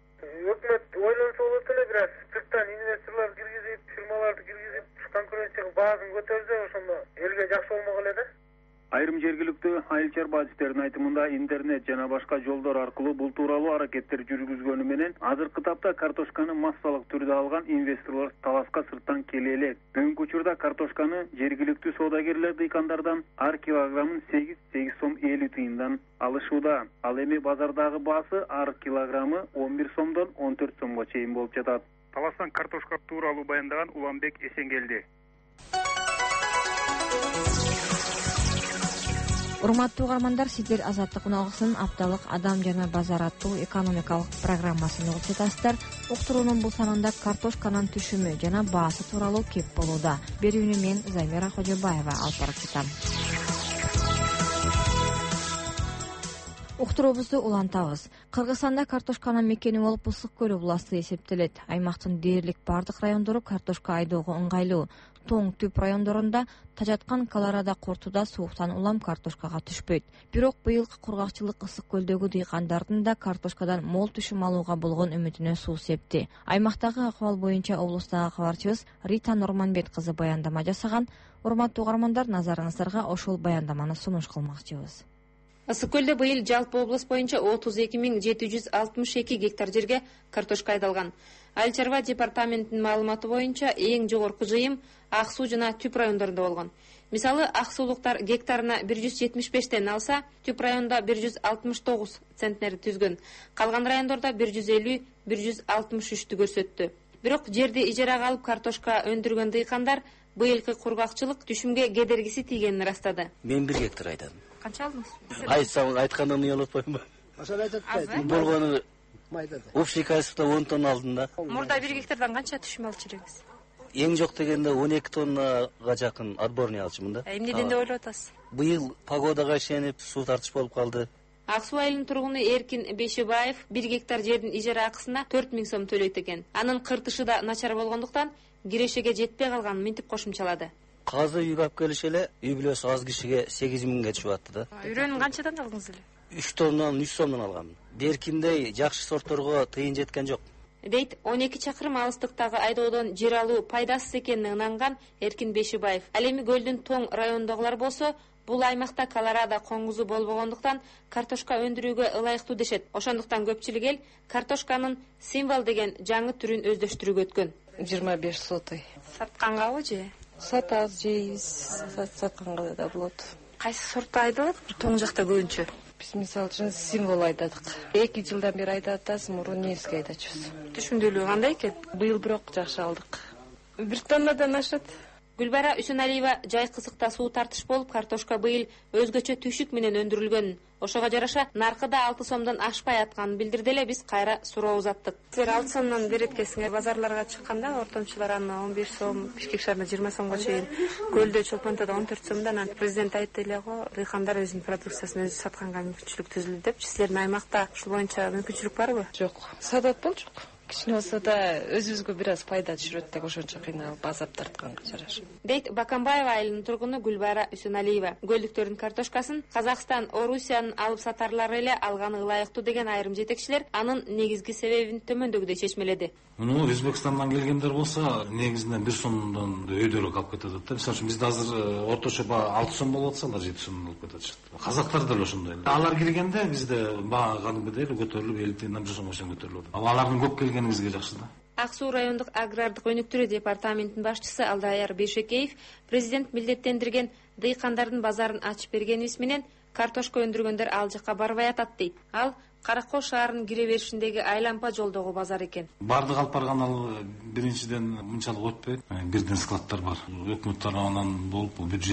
Speaker 8: Өкмөт ойлонсо болот эле, бирок сырттан инвесторлор киргизип, фирмаларды киргизип, конкуренция баасын көтөрсө, ошондо элге жакшы болмок эле да.
Speaker 15: Айрым жергиликтүү айыл чарбачылардын айтымында интернет жана башка жолдор аркылуу бул тууралуу аракеттер жүргүзгөнү менен азыркы тапта картошканы массалык түрдө алган инвесторлор таласка сырттан келе элек. Бүгүнкү учурда картошканы жергиликтүү соодагерлер дыйкандардан ар килограммын 8 сом 50 тыйындан алышууда. Ал эми базардагы баасы ар килограммы 11 сомдон 14 сомго чейин болуп жатат.
Speaker 16: Таластан картошка тууралуу баяндаган Уланбек Эсенгелди.
Speaker 13: Урматтуу угармандар, сиздер Азаттык уналгысынын апталык Адам жана базар аттуу экономикалык программасын угуп жатасыздар. Уктуруунун бул санында картошканын түшүмү жана баасы тууралуу кеп болууда. Берүүнү мен Замира Кожобаева алып барып жатам. Уктуруубузду улантабыз. Кыргызстанда картошканын мекени болуп Ысык көлү буласы эсептелет. Аймактын дээрлик бардык райондору картошка айдоого ыңгайлуу. Тоң түп райондорунда тажаткан Колорадо кортуда сууктан улам картошкага түшпөйт. Бирок быйылкы кургакчылык Ысык көлдөгү дыйкандардын да картошкадан мол түшүм алууга болгон үмүтүнө суу септи. Аймактагы акыбал боюнча облустагы кабарчыбыз Рита Норманбет кызы баяндама жасаган. Урматтуу угармандар, назарыңыздарга ошол баяндаманы сунуш кылмакчыбыз.
Speaker 17: Ысык көлдө быйыл жалпы облус боюнча 32.762 гектар жерге картошка айдалган. Айыл чарба департаментинин маалыматы боюнча эң жогорку жыйым Ак суу жана Түп райондорунда болгон. Мисалы, ак суулуктар гектарына 175тен алса, Түп районунда 169 центнер түзгөн. Калган райондордо 150-163 көрсөттү. Бирок жерди ижарага алып картошка өндүргөн дыйкандар быйылкы кургакчылык түшүмгө кедергиси тийгенин ырастады.
Speaker 18: Мен 1 гектар айдадым.
Speaker 17: Канча алдыңыз?
Speaker 18: Айтсам айткандан уялып атпайбы?
Speaker 17: Ошол айтатпайбы.
Speaker 18: Болгону общий количеството 10 тонна алдым да.
Speaker 17: Мурда 1 гектардан канча түшүм алчу элеңиз?
Speaker 18: Эң жок дегенде 12 тоннага жакын отборный алчумун да.
Speaker 17: Эмнеден деп ойлоп атасыз?
Speaker 18: Быйыл погодага ишенип суу тартыш болуп калды.
Speaker 17: Ак суу айылынын тургуну Эркин Бейшебаев 1 гектар жердин ижара акысына 4000 сом төлөйт экен. Анын кыртышы да начар болгондуктан кирешеге жетпей калганын минтип кошумчалады.
Speaker 18: Казы үйгө алып келиши эле, үй бүлөсү аз кишиге 8000ге түшүп атты да.
Speaker 17: Үрөнүн канчадан алдыңыз эле?
Speaker 18: 3 тоннадан 3 сомдон алганмын. Беркиндей жакшы сортторго тыйын жеткен жок.
Speaker 17: Дейт 12 чакырым алыстыктагы айдоодон жер алуу пайдасыз экенине ынанган Эркин Бейшебаев. Ал эми көлдүн тоң райондогулар болсо, бул аймакта Колорадо коңгузу болбогондуктан картошка өндүрүүгө ылайыктуу дешет. Ошондуктан көпчүлүк эл картошканын символ деген жаңы түрүн өздөштүрүүгө өткөн.
Speaker 14: 25 сотый.
Speaker 17: Саткангабы же?
Speaker 14: Сатабыз, жейбиз, сатканга да болот.
Speaker 17: Кайсы сорту айдалат? Тоң жакта көбүнчө.
Speaker 14: Биз мисалы үчүн символ айдадык. 2 жылдан бери айдап атабыз, мурун нерске айдачыбыз.
Speaker 17: Түшүмдүүлүгү кандай экен?
Speaker 14: Быйыл бирок жакшы алдык. 1 тоннадан ашат.
Speaker 17: Гүлбара Үсеналиева жай кызыкта суу тартыш болуп, картошка быйыл өзгөчө түшүк менен өндүрүлгөн. Ошого жараша наркы да 6 сомдон ашпай атканын билдирди эле биз кайра суроо узаттык. Силер 6 сомдон береткесиңер, базарларга чыкканда ортомчулар аны 15 сом, Бишкек шаарында 20 сомго чейин, Көлдө, Чолпонтодо 14 сомдон. Президент айтты эле го, дыйкандар өзүнүн продукциясын өзү сатканга мүмкүнчүлүк түзүлдү деп. Силердин аймакта ушул боюнча мүмкүнчүлүк барбы?
Speaker 19: Жок, сатат болчук. Кичине болсо да өзүбүзгө бир аз пайда түшүрөт деп ошончо кыйналып азап тартканга жараша.
Speaker 17: Дейт Бакамбаева айылынын тургуну Гүлбара Үсеналиева. Көлдүктөрдүн картошкасын Казакстан, Орусиянын алып сатарлары эле алганы ылайыктуу деген айрым жетекчилер анын негизги себебин төмөндөгүдөй чечмеледи.
Speaker 20: Муну Өзбекстандан келгендер болсо, негизинен 1 сомдон өйдөрөөк алып кетет да. Мисалы үчүн бизде азыр орточо баа 6 сом болуп атса, алар 7 сомдон алып кетет. Казактар деле ошондой. Алар киргенде бизде баа кадимгидей көтөрүлүп, 50 тыйындан 1 сомго чейин көтөрүлөт. Алардын көп келгенибизге жакшы да.
Speaker 17: Ак Суу райондук агрардык өнүктүрүү департаментинин башчысы Алдаяр Бейшекеев президент милдеттендирген дыйкандардын базарын ачып бергенибиз менен картошка өндүргөндөр ал жака барбай атат дейт. Ал Каракол шаарынын кире беришиндеги айлампа жолдогу базар экен.
Speaker 20: Бардык алып барган ал биринчиден мынчалык өтпөйт. Бирден складтар бар. Өкмөт тарабынан болуп,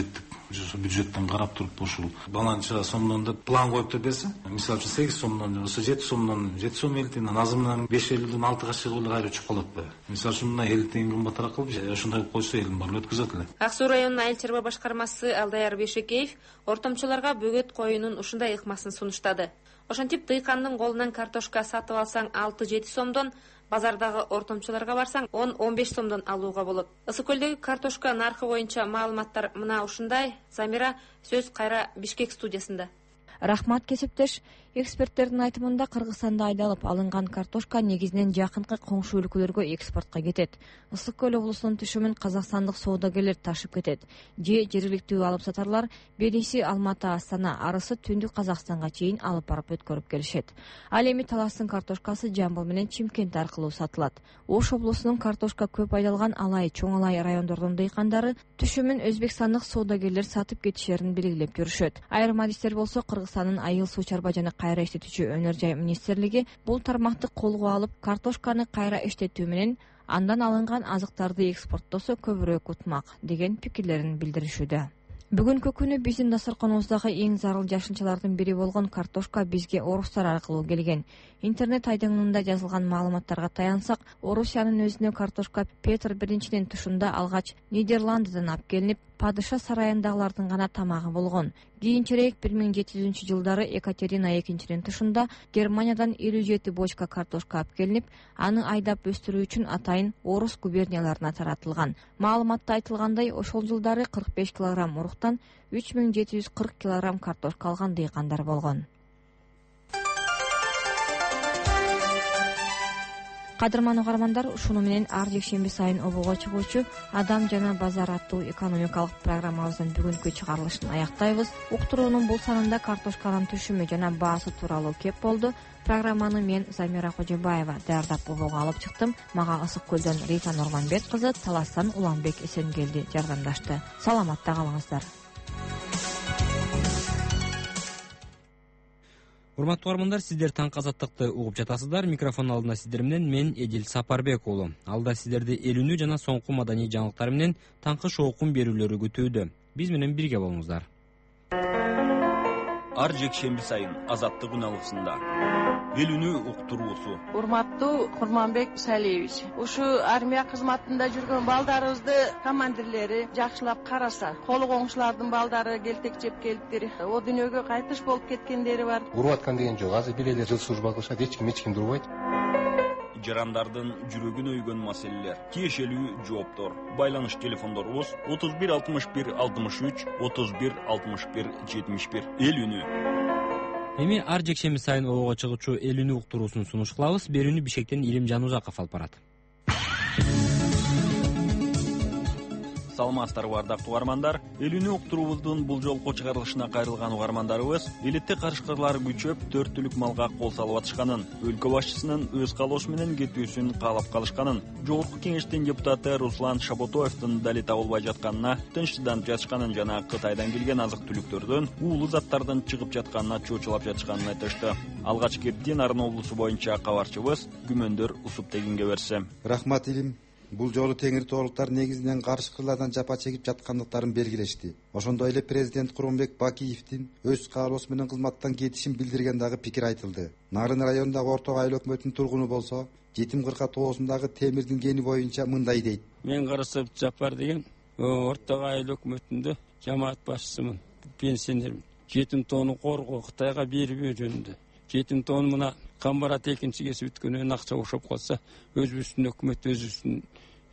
Speaker 20: бюджеттен карап туруп ушул баланча сомдон деп план коюп деп берсе, мисалы үчүн 8 сомдон болсо 7 сомдон 7 сом 50 тыйындан азымынан 5.50ден 6га чыгып эле кайра учуп калат. Мисалы үчүн мына 50 тыйын кымбатыраак кылып, ошондой койсо элдин баары өткөзөт эле.
Speaker 17: Ак Суу районунун айыл чарба башкармасы Алдаяр Бейшекеев ортомчуларга бөгөт коюунун ушундай ыкмасын сунуштады. Ошентип дыйкандын колунан картошка сатып алсаң 6-7 сомдон, базардагы ортомчуларга барсаң 10-15 сомдон алууга болот. Ысык көлдөгү картошка наркы боюнча маалыматтар мына ушундай. Замира сөз кайра Бишкек студиясында.
Speaker 13: Рахмат кесиптеш. Эксперттердин айтымында Кыргызстанда айдалып алынган картошка негизинен жакынкы коңшу өлкөлөргө экспортко кетет. Ысык көл облусунун түшүмүн казакстандык соодагерлер ташып кетет. Же жергиликтүү алып сатарлар бериси Алматы, Астана, арысы түндүк Казакстанга чейин алып барып өткөрүп келишет. Ал эми Таластын картошкасы Жамбыл менен Чимкент аркылуу сатылат. Ош облусунун картошка көп айдалган Алай, Чоң Алай райондордун дыйкандары түшүмүн өзбекстандык соодагерлер сатып кетишерин белгилеп жүрүшөт. Айрым адистер болсо Кыргызстандын айыл суу чарба жана кайра иштетүүчү өнөр жай министрлиги бул тармакты колго алып, картошканы кайра иштетүү менен андан алынган азыктарды экспорттосо көбүрөөк утмак деген пикирлерин билдиришүүдө. Бүгүнкү күнү биздин дасторконубуздагы эң зарыл жашынчалардын бири болгон картошка бизге орустар аркылуу келген. Интернет айдыңында жазылган маалыматтарга таянсак, Орусиянын өзүнө картошка Петр I тушунда алгач Нидерландыдан алып келинип, падыша сарайындагылардын гана тамагы болгон. Кийинчерээк 1700-жылдары Екатерина II тушунда Германиядан 57 бочка картошка алып келинип, аны айдап өстүрүү үчүн атайын орус губернияларына таратылган. Маалыматта айтылгандай, ошол жылдары 45 килограмм уруктан 3740 килограмм картошка алган дыйкандар болгон. Кадырман угармандар, ушуну менен ар жекшемби сайын обого чыгуучу Адам жана базар аттуу экономикалык программабыздын бүгүнкү чыгарылышын аяктайбыз. Уктуруунун бул санында картошканын түшүмү жана баасы тууралуу кеп болду. Программаны мен Замира Кожобаева даярдап обого алып чыктым. Мага Ысык көлдөн Рита Норманбек кызы, Таластан Уланбек Эсенгелди жардамдашты. Саламатта калыңыздар.
Speaker 1: Урматтуу угармандар, сиздер таңкы азаттыкты угуп жатасыздар. Микрофон алдында сиздер менен мен Эдил Сапарбек уулу. Алда сиздерди элүүнү жана соңку маданий жаңылыктар менен таңкы шоукун берүүлөрү күтүүдө. Биз менен бирге болуңуздар.
Speaker 2: Ар жекшемби сайын азаттык үналгысында элүүнү уктуруусу.
Speaker 21: Урматтуу Курманбек Салиевич, ушу армия кызматында жүргөн балдарыбызды командирлери жакшылап караса, колу коңшулардын балдары келтек жеп келиптир. О дүйнөгө кайтыш болуп кеткендери бар.
Speaker 22: Уруп аткан деген жок. Азыр бир эле жыл служба кылышат, эч ким урбайт.
Speaker 2: Жарандардын жүрөгүн өйгөн маселелер, тиешелүү жооптор. Байланыш телефондорубуз 31 61 63 31 61 71. Элүүнү.
Speaker 1: Эми ар жекшемби сайын обого чыгуучу элүүнү уктуруусун сунуш кылабыз. Берүүнү Бишкектен Илим Жанузаков алып барат.
Speaker 2: Саламатсыздарбы ардактуу угармандар. Элүүнү уктуруубуздун бул жолку чыгарылышына кайрылган угармандарыбыз элитте карышкырлар күчөп 4 түлүк малга кол салып атышканын, өлкө башчысынын өз каалоосу менен кетүүсүн каалап калышканын, жогорку кеңештин депутаты Руслан Шаботоевдун дали табылбай жатканына тынчсызданып жатышканын жана Кытайдан келген азык түлүктөрдөн уулуу заттардын чыгып жатканына чочулап жатышканын айтышты. Алгач кетти Нарын облусу боюнча кабарчыбыз Күмөндөр Усуптегинге берсе.
Speaker 23: Рахмат Илим.
Speaker 3: Бул жолу теңир тоолуктар негизинен карышкырлардан жапа чегип жаткандыктарын белгилешти. Ошондой эле президент Курманбек Бакиевдин өз каалоосу менен кызматтан кетишин билдирген дагы пикир айтылды. Нарын районундагы Орто Айыл өкмөтүнүн тургуну болсо, Жетим Кырка тоосундагы темирдин кени боюнча мындай дейт.
Speaker 5: Мен Карасып Жапар деген Орто Айыл өкмөтүндө жамаат башчысымын, пенсионермин. Жетим тоону коргоо Кытайга берүү жөнүндө. Жетим тоон мына камбарат экинчи кесип бүткөнүнөн акча ошоп калса, өзүбүздүн өкмөт өзүбүздүн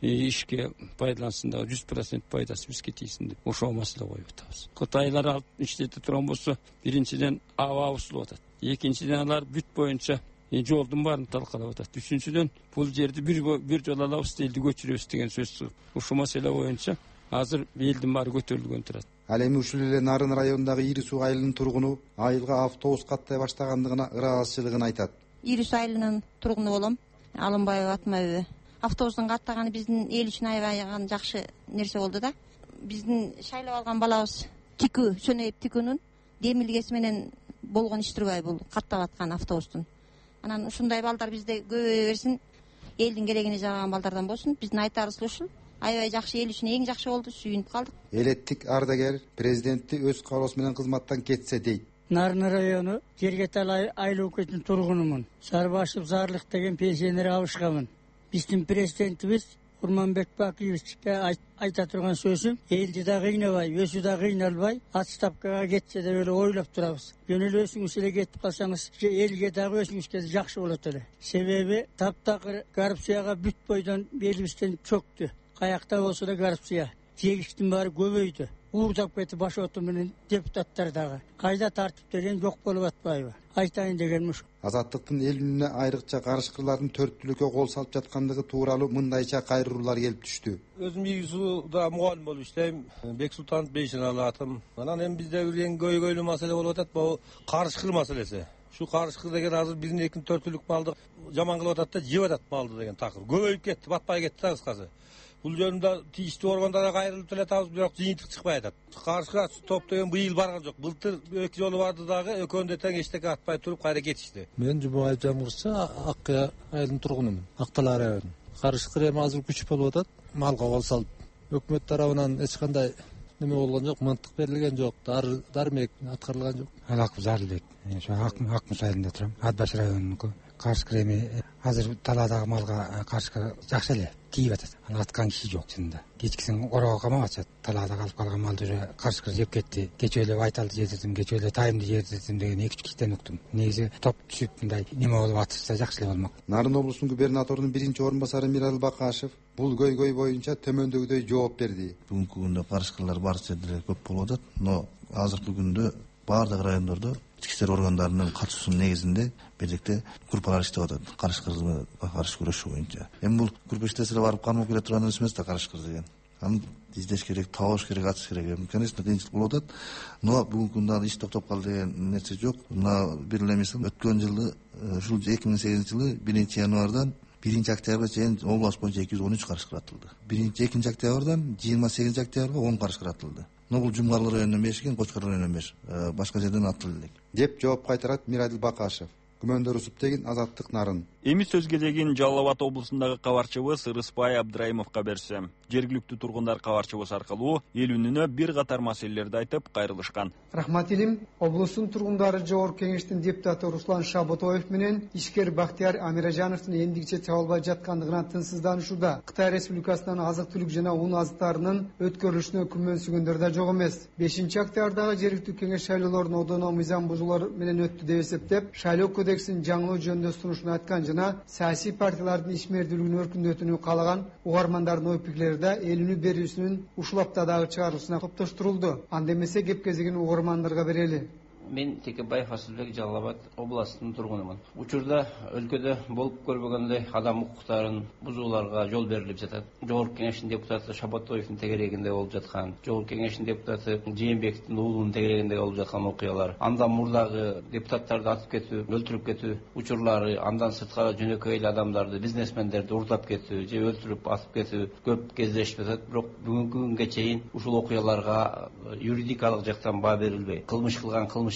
Speaker 5: ишке пайдалансын дагы 100% пайдасы бизге тийсин деп ошол маселе коюп атабыз. Кытайлар алып иштете турган болсо, биринчиден аба усулуп атат. Экинчиден алар бүт боюнча жолдун баарын талкалап атат. Үчүнчүдөн бул жерди бир жолу алабыз, элди көчүрөбүз деген сөз чыгып. Ушул маселе боюнча азыр элдин баары көтөрүлгөн турат.
Speaker 3: Ал эми ушул эле Нарын районундагы Ири Суу айылынын тургуну айылга автобус каттай баштагандыгына ыраазычылыгын айтат.
Speaker 23: Ири Суу айылынын тургуну болом. Алымбаева Атмайбы. Автобустун каттаганы биздин эл үчүн аябай жакшы нерсе болду да. Биздин шайлап алган балабыз Тикү, Сөнөйүп Тикүнүн демилгеси менен болгон иш турбайбы бул каттап аткан автобустун. Анан ушундай балдар бизде көбөйө берсин, элдин керегине жараган балдардан болсун. Биздин айтарыбыз ушул. Аябай жакшы, эл үчүн эң жакшы болду, сүйүнүп калдык.
Speaker 3: Элеттик ардагер президентти өз каалоосу менен кызматтан кетсе дейт.
Speaker 24: Нарын району Жергетал айыл өкмөтүнүн тургунумун. Сарыбашев Зарлык деген пенсионер абышкамын. Биздин президентибиз Курманбек Бакиевичке айта турган сөзүм, элди да кыйнабай, өзү да кыйналбай, отставкага кетсе деп эле ойлоп турабыз. Жөн эле өзүңүз эле кетип калсаңыз, элге дагы өзүңүзгө жакшы болот эле. Себеби таптакыр коррупцияга бүт бойдон белибизден чөктү. Каякта болсо да коррупция. Тегиштин баары көбөйдү. Уурдап кетти баш оту менен депутаттар дагы. Кайда тартип деген жок болуп атпайбы? Айтайын дегеним ушу.
Speaker 3: Азаттыктын эл үнүнө айрыкча карышкырлардын төрттүүлүккө кол салып жаткандыгы тууралуу мындайча кайрылуулар келип түштү.
Speaker 25: Өзүм ИИСуда мугалим болуп иштейм. Бексултанов Бейшеналы атым. Анан эми бизде бир эң көйгөйлүү маселе болуп атат, бул карышкыр маселеси. Шу карышкыр деген азыр биздин 2/4 малды жаман кылып атат да, жеп атат малды деген такыр. Көбөйүп кетти, батпай кетти да кыскасы. Бул жөнүндө тийиштүү органдарга кайрылып атабыз, бирок жыйынтык чыкпай атат. Карышкы топ деген быйыл барган жок. Былтыр 2 жолу барды дагы, экөөндө тең эчтеке атпай туруп кайра кетишти.
Speaker 26: Мен Жумабаев Жамгырчы, Аккая айылынын тургунумун. Актала району. Карышкы эми азыр күчүп болуп атат. Малга кол салып, өкмөт тарабынан эч кандай неме болгон жок, мынтык берилген жок, дармек аткарылган жок.
Speaker 27: Алаков Зарлыбек, ошо Акмыс айылында турам. Атбаш районунун карышкы эми азыр талаадагы малга карышкы жакшы эле тийип атат. Аны аткан киши жок чынында. Кечкисин ороого камап атышат. Талаадагы алып калган малды уже карышкы жеп кетти. Кечээ эле Байталды жердирдим, кечээ эле Тайымды жердирдим деген 2-3 кишиден уктум. Негизи топ түшүп мындай неме болуп атышса жакшы эле болмок.
Speaker 3: Нарын облусунун губернаторунун 1-орун басары Мирал Бакашев бул көйгөй боюнча төмөндөгүдөй жооп берди.
Speaker 28: Бүгүнкү күндө карышкырлар бар жерде көп болуп атат, но азыркы күндө баардык райондордо ички иштер органдарынын катышуусунун негизинде бирликте группалар иштеп атат карышкырга каршы күрөшүү боюнча. Эми бул группа иштесе эле барып кармап келе турган эмес да карышкыр деген. Аны издеш керек, табыш керек, ачыш керек. Конечно, кыйынчылык болуп атат, но бүгүнкү күндө иш токтоп калды деген нерсе жок. Мына бир эле мисал, өткөн жылы ушул 2008-жылы 1-январдан 1-октябрга чейин область боюнча 213 карышкыр атылды. 2-октябрдан 28-октябрга 10 карышкыр атылды. Но бул Жумгарлы районунан 5 экен, Кочкор районунан 5. Башка жерден атылды элек.
Speaker 3: Деп жооп кайтарат Мирадил Бакашев. Күмөндөр Усуптегин, Азаттык Нарын.
Speaker 2: Эми сөз кезегин Жалал Абад облусундагы кабарчыбыз Ырыспай Абдрайымовго берсе. Жергиликтүү тургундар кабарчыбыз аркылуу эл үнүнө бир катар маселелерди айтып кайрылышкан.
Speaker 29: Рахмат элим. Облустун тургундары Жогорку Кеңештин депутаты Руслан Шаботоев менен ишкер Бактияр Амиражановдун эндигиче чабылбай жаткандыгынан тынчсызданышууда. Кытай Республикасынын азык-түлүк жана ун азыктарынын өткөрүлүшүнө күмөнсүгөндөр да жок эмес. 5-октябрдагы жергиликтүү кеңеш шайлоолорунун одоно мыйзам бузуулар менен өттү деп эсептеп, шайлоо кодексин жаңылоо жөнүндө сунушун айткан жана саясий партиялардын ишмердүүлүгүн өркүндөтүүнү каалаган угармандардын ой пикирлерде элүүнү берүүсүнүн ушул аптадагы чыгарылышына топтоштурулду. Анда эмесе кеп кезигин угармандарга берели.
Speaker 30: Мен Текебаев Асылбек, Жалал Абад областынын тургунумун. Учурда өлкөдө болуп көрбөгөндөй адам укуктарын бузууларга жол берилип жатат. Жогорку Кеңештин депутаты Шаботоевдун тегерегинде болуп жаткан, Жогорку Кеңештин депутаты Жээнбековдун уулунун тегерегинде болуп жаткан окуялар, андан мурдагы депутаттарды атып кетүү, өлтүрүп кетүү учурлары, андан сырткары жөнөкөй эле адамдарды, бизнесмендерди урдап кетүү же өлтүрүп атып кетүү көп кездешип жатат. Бирок бүгүнкү күнгө чейин ушул окуяларга юридикалык жактан баа берилбей, кылмыш кылган кылмыш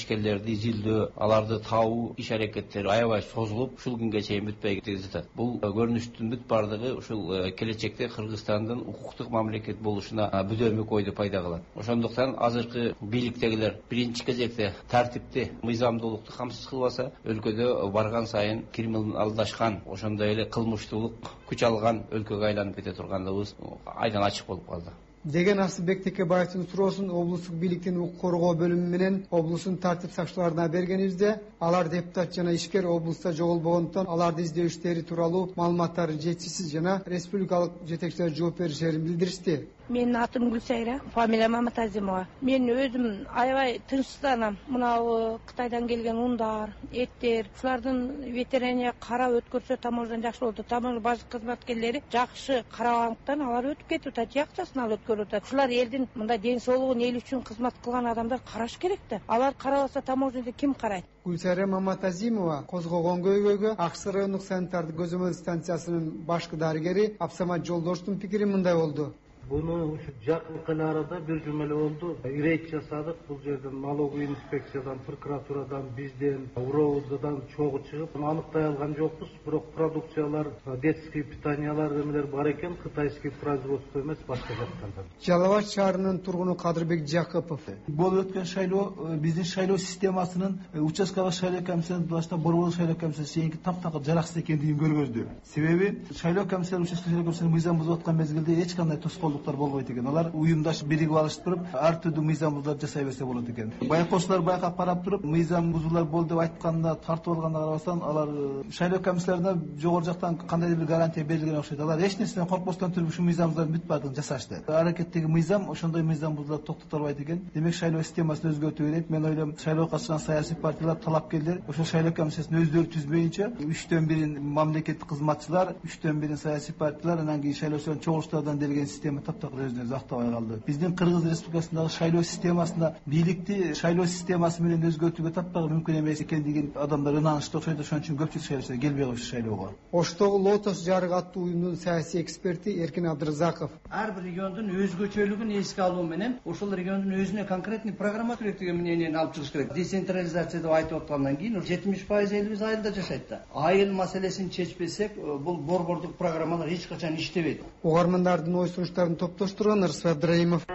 Speaker 30: ишкерлерди изилдөө, аларды табуу иш аракеттери аябай созулуп, ушул күнгө чейин бүтпөй жатат. Бул көрүнүштүн бүт бардыгы ушул келечекте Кыргызстандын укуктук мамлекет болушуна бүдөмүк ойду пайда кылат. Ошондуктан азыркы бийликтегилер биринчи кезекте тартипти, мыйзамдуулукту камсыз кылбаса, өлкөдө барган сайын криминалдашкан, ошондой эле кылмыштуулук күч алган өлкөгө айланып кете тургандыгыбыз айдан ачык болуп калды.
Speaker 29: Деген Асылбек Текебаевдин суроосун облустук бийликтин укук коргоо бөлүмү менен облустун тартип сакчыларына бергенибизде, алар депутат жана ишкер облуста жоголбогондуктан аларды издөө иштери тууралуу маалыматтары жетишсиз жана республикалык жетекчилер жооп беришерин билдиришти.
Speaker 4: Менин атым Гүлсайра, фамилия Маматазимова. Мен өзүм аябай тынчсызданам. Мынау Кытайдан келген ундар, эттер, ушулардын ветеринария карап өткөрсө таможнядан жакшы болот. Таможня база кызматкерлери жакшы карагандыктан алар өтүп кетип атат, акчасын алып өткөрүп атат. Ушулар элдин мындай ден соолугун эл үчүн кызмат кылган адамдар караш керек да. Алар карабаса таможняда ким карайт?
Speaker 29: Гүлсайра Маматазимова козгогон көйгөйгө Аксы райондук санитардык көзөмөл станциясынын башкы дарыгери Абсамат Жолдоштун пикири мындай болду.
Speaker 6: Bunu жақын арада bir cümle oldu. Рейд жасадық. Бұл жерден налоговый инспекциядан, прокуратурадан, бізден, Уровоздан çoğu çıkıp аныктай алган жокпуз. Бирок продукциялар, детский питаниялар эмелер бар экен, кытайский производство эмес, башка жактардан.
Speaker 29: Жалал Абад шаарынын тургуну Кадырбек Жакыпов.
Speaker 7: Бул өткөн шайлоо биздин шайлоо системасынын участкалык шайлоо комиссиясынан башка борбордук шайлоо комиссиясы эки таптакыр жараксыз экендигин көргөздү. Себеби шайлоо комиссиясы участкалык шайлоо комиссиясынын мыйзам бузуп аткан мезгилде эч кандай тоскоолдуктар болбойт экен. Алар уюмдашып биригип алышып туруп, ар түрдүү мыйзам бузуулар жасай берсе болот экен. Байкоочулар байкап карап туруп, мыйзам бузуулар болду деп айтканда, тартып алганына карабастан, алар шайлоо комиссияларына жогору жактан кандайдыр бир гарантия берилген окшойт. Алар эч нерседен коркпостон туруп ушу мыйзам бузуулардын бүт баардыгын жасашты. Аракеттеги мыйзам ошондой мыйзам бузууларды токтото албайт экен. Демек шайлоо системасын өзгөртүү керек. Мен ойлойм, шайлоого катышкан саясий партиялар, талапкерлер ошол шайлоо комиссиясын өздөрү түзбөйүнчө 3/1 мамлекеттик кызматчылар, 3/1 саясий партиялар, анан кийин шайлоочулардын чогулуштардан делген система таптакыр өзүнө актабай калды. Биздин Кыргыз Республикасындагы шайлоо системасында бийликти шайлоо системасы менен өзгөртүүгө таппагы мүмкүн эмес экендигин адамдар ынанышты окшойт. Ошон үчүн көпчүлүк шайлоочулар келбей коюшту шайлоого.
Speaker 29: Оштогу Лотос жарык аттуу уюмдун саясий эксперти Эркин Абдырзаков.
Speaker 8: Ар бир региондун өзгөчөлүгүн эске алуу менен ошол региондун өзүнө конкретный программа керек деген мнениени алып чыгыш керек. Децентрализация деп айтып аткандан кийин 70% элибиз айылда жашайт да. Айыл маселесин чечпесек, бул борбордук программалар эч качан иштебейт.
Speaker 29: Угармандардын ой сунуштарын топтоштурган Рысват Абдраимов.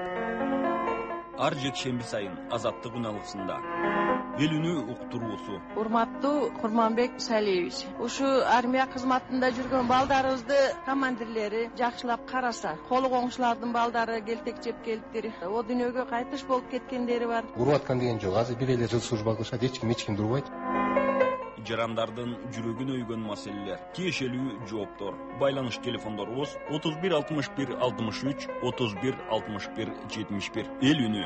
Speaker 2: Ар жекшемби сайын азаттык үналыксында эл үнү уктуруусу.
Speaker 21: Урматтуу Курманбек Салиевич, ушу армия кызматында жүргөн балдарыбызды командирлери жакшылап караса, колу коңшулардын балдары келтек келиптери, о дүйнөгө кайтыш болуп кеткендери бар.
Speaker 22: Уруп аткан деген жок. Азыр бир эле жыл служба кылышат, эч ким дурбайт.
Speaker 2: Жарандардын жүрөгүн өйгөн маселелер, тиешелүү жооптор. Байланыш телефондорубуз 31 61 63 31 61 71. Эл үнү.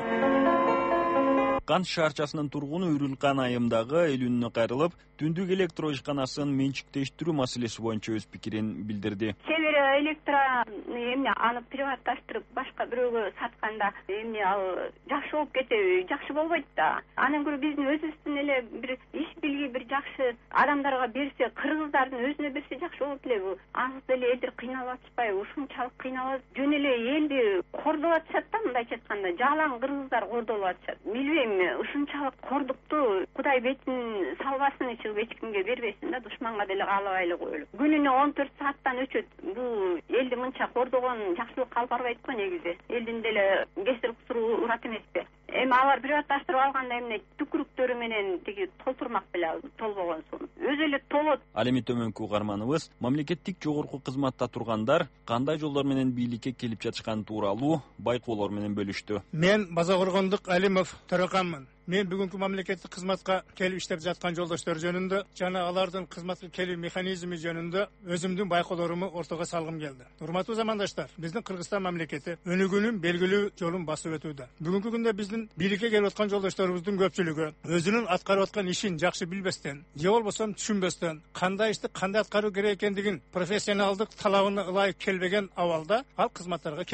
Speaker 2: Кант шаарчасынын тургуну Үрүлкан айымдагы эл үнүнө кайрылып, түндүк электро ишканасын менчиктештирүү маселеси боюнча өз пикирин билдирди.
Speaker 9: Электро аны приватташтырып башка бирөөгө сатканда ал жакшы болуп кетеби, жакшы болбойт да. Анан көрө биздин өзүбүздүн эле бир иш билги бир жакшы адамдарга берсе, кыргыздардын өзүнө берсе жакшы болот эле. Азыр деле элдер кыйналып атышпайбы? Ушунчалык кыйналат. Жөн эле элди кордоп атышат да, мындайча айтканда, жалаң кыргыздар кордолуп атышат. Билбейм, ушунчалык кордукту Кудай бетин салбасын, чыгып эч кимге бербесин да, душманга деле каалабайлы коелу. Күнүнө 14 сааттан өчөт. Бул элди мынча кордогон жакшылык алып барбайт го негизи. Элдин деле кесир кусуру урат эмеспи? Эми алар приватташтырып алганда эмне түкүрүктөрү менен тиги толтурмак беле толбогонсун. Өзү эле толот.
Speaker 2: Ал эми төмөнкү угарманыбыз мамлекеттик жогорку кызматта тургандар кандай жолдор менен бийликке келип жатышканы тууралуу байкоолор менен бөлүштү.
Speaker 10: Мен Базагоргондук Алимов Төрөканмын. Мен бүгүнкү мамлекеттик кызматка келип иштеп жаткан жолдоштор жөнүндө жана алардын кызматка келүү механизми жөнүндө өзүмдүн байкоолоруму ортого салгым келди. Урматтуу замандаштар, биздин Кыргызстан мамлекети өнүгүүнүн белгилүү жолун басып өтүүдө. Бүгүнкү күндө биздин бийликке келип аткан жолдошторубуздун көпчүлүгү өзүнүн аткарып аткан ишин жакшы билбестен, же болбосо түшүнбөстөн, кандай ишти кандай аткаруу керек экендигин профессионалдык талабына ылайык келбеген абалда ал кызматтарга келип калат.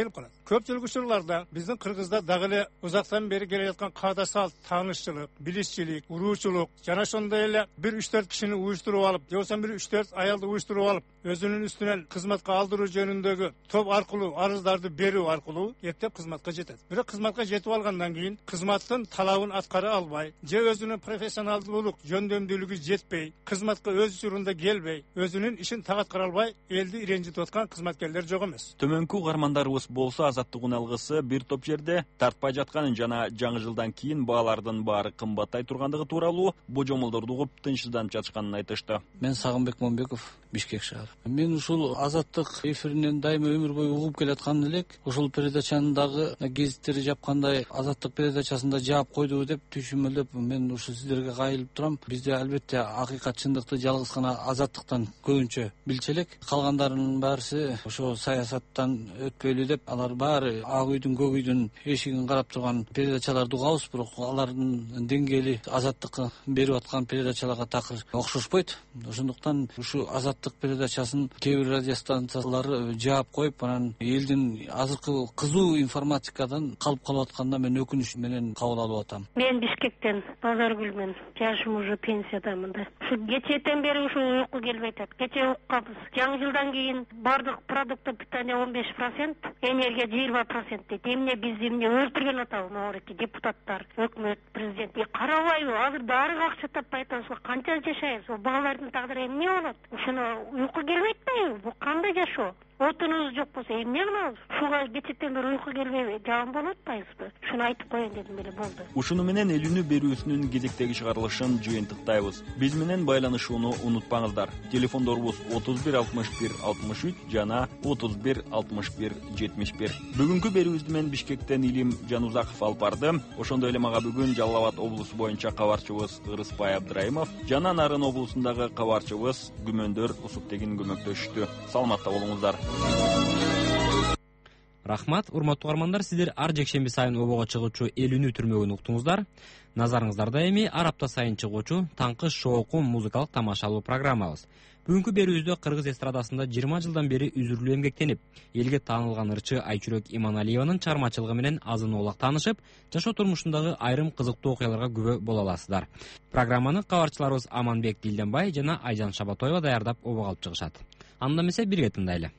Speaker 10: Көпчүлүк учурларда биздин Кыргызда дагы эле узактан бери келе жаткан каада салт, таанышчылык, билишчилик, уруучулук жана ошондой эле бир 3-4 кишини уюштуруп алып, же болбосо бир 3-4 аялды уюштуруп алып, өзүнүн үстүнөн кызматка алдыруу жөнүндөгү топ аркылуу арыздарды берүү аркылуу эптеп кызматка жетет. Бирок кызматка жетип алгандан кийин кызматтын талабын аткара албай, же өзүнүн профессионалдуулук, жөндөмдүүлүгү жетпей, кызматка өз учурунда келбей, өзүнүн ишин так аткара албай, элди иренжитип аткан кызматкерлер жок эмес.
Speaker 2: Төмөнкү угармандарыбыз болсо азаттыгын алгысы бир топ жерде тартпай жатканын жана жаңы жылдан кийин баалардын баары кымбаттай тургандыгы тууралуу божомолдорду угуп тынчсызданып жатышканын айтышты.
Speaker 11: Мен Сагынбек Момбеков, Бишкек шаары. Мен ушул азаттык эфиринен дайыма өмүр бою угуп келаткан элек, ушул передачаны дагы гезиттери жапкандай азаттык передачасында жаап койду деп түшүнмөлөп мен ушул сиздерге кайрылып турам. Бизде албетте акыйкат чындыкты жалгыз гана азаттыктан көбүнчө билчү элек. Калгандарынын баарысы ошо саясаттан өтпөйлү деп алар баары ак үйдүн көк үйдүн эшигин карап турган передачаларды угабыз, бирок алардын деңгээли азаттыкка берип аткан передачаларга такыр окшошпойт. Ошондуктан ушу азаттык передачасын кээ бир радиостанциялар жаап коюп, анан элдин азыркы кызуу информатикадан калып калып атканына мен өкүнүч менен кабыл алып атам.
Speaker 12: Мен Бишкектен Базаргүлмүн. Жашым уже пенсиядамын да. Ушу кечээден бери ушу уйку келбей атат. Кечээ укканбыз. Жаңы жылдан кийин бардык продукты питания 15%, энергия 20% дейт. Эмне биз эмне өлтүргөн атабы могурети депутаттар, өкмөт, президент. Карабайбы? Азыр дарыга акча таппай атабыз. Канча жашайбыз? Балалардын тагдыры эмне болот? Ушуну уйку келбей атпайбы? Бу кандай жашоо? Отунубуз жок болсо эмне кылабыз? Ушуга кечээден бери уйку келбей жаган болуп атпайбызбы? Ушуну айтып коеюн дедим эле болду.
Speaker 2: Ушуну менен элүүнү берүүсүнүн кезектеги чыгарылышын жыйынтыктайбыз. Биз менен байланышууну унутпаңыздар. Телефондорубуз 31 61 63 жана 31 61 71. Бүгүнкү берүүбүздү мен Бишкектен Илим Жанузаков алып барды. Ошондой эле мага бүгүн Жалал Абад облусу боюнча кабарчыбыз Ырыспай Абдраимов жана Нарын облусундагы кабарчыбыз Күмөндөр Усуптегин көмөктөшүштү. Саламатта болуңуздар.
Speaker 1: Рахмат, урматтуу угармандар, сиздер ар жекшемби сайын обого чыгуучу элүүнү түрмөгүн уктуңуздар. Назарыңыздарда эми ар апта сайын чыгуучу таңкы шоуку музыкалык тамашалуу программабыз. Бүгүнкү берүүбүздө Кыргыз эстрадасында 20 жылдан бери үзүрлүү эмгектенип, элге таанылган ырчы Айчүрөк Иманалиеванын чыгармачылыгы менен азын оолак таанышып, жашоо турмушундагы айрым кызыктуу окуяларга күбө боло аласыздар. Программаны кабарчыларыбыз Аманбек Дилденбай жана Айжан Шабатоева даярдап обого алып чыгышат. Анда эмесе бирге тыңдайлы.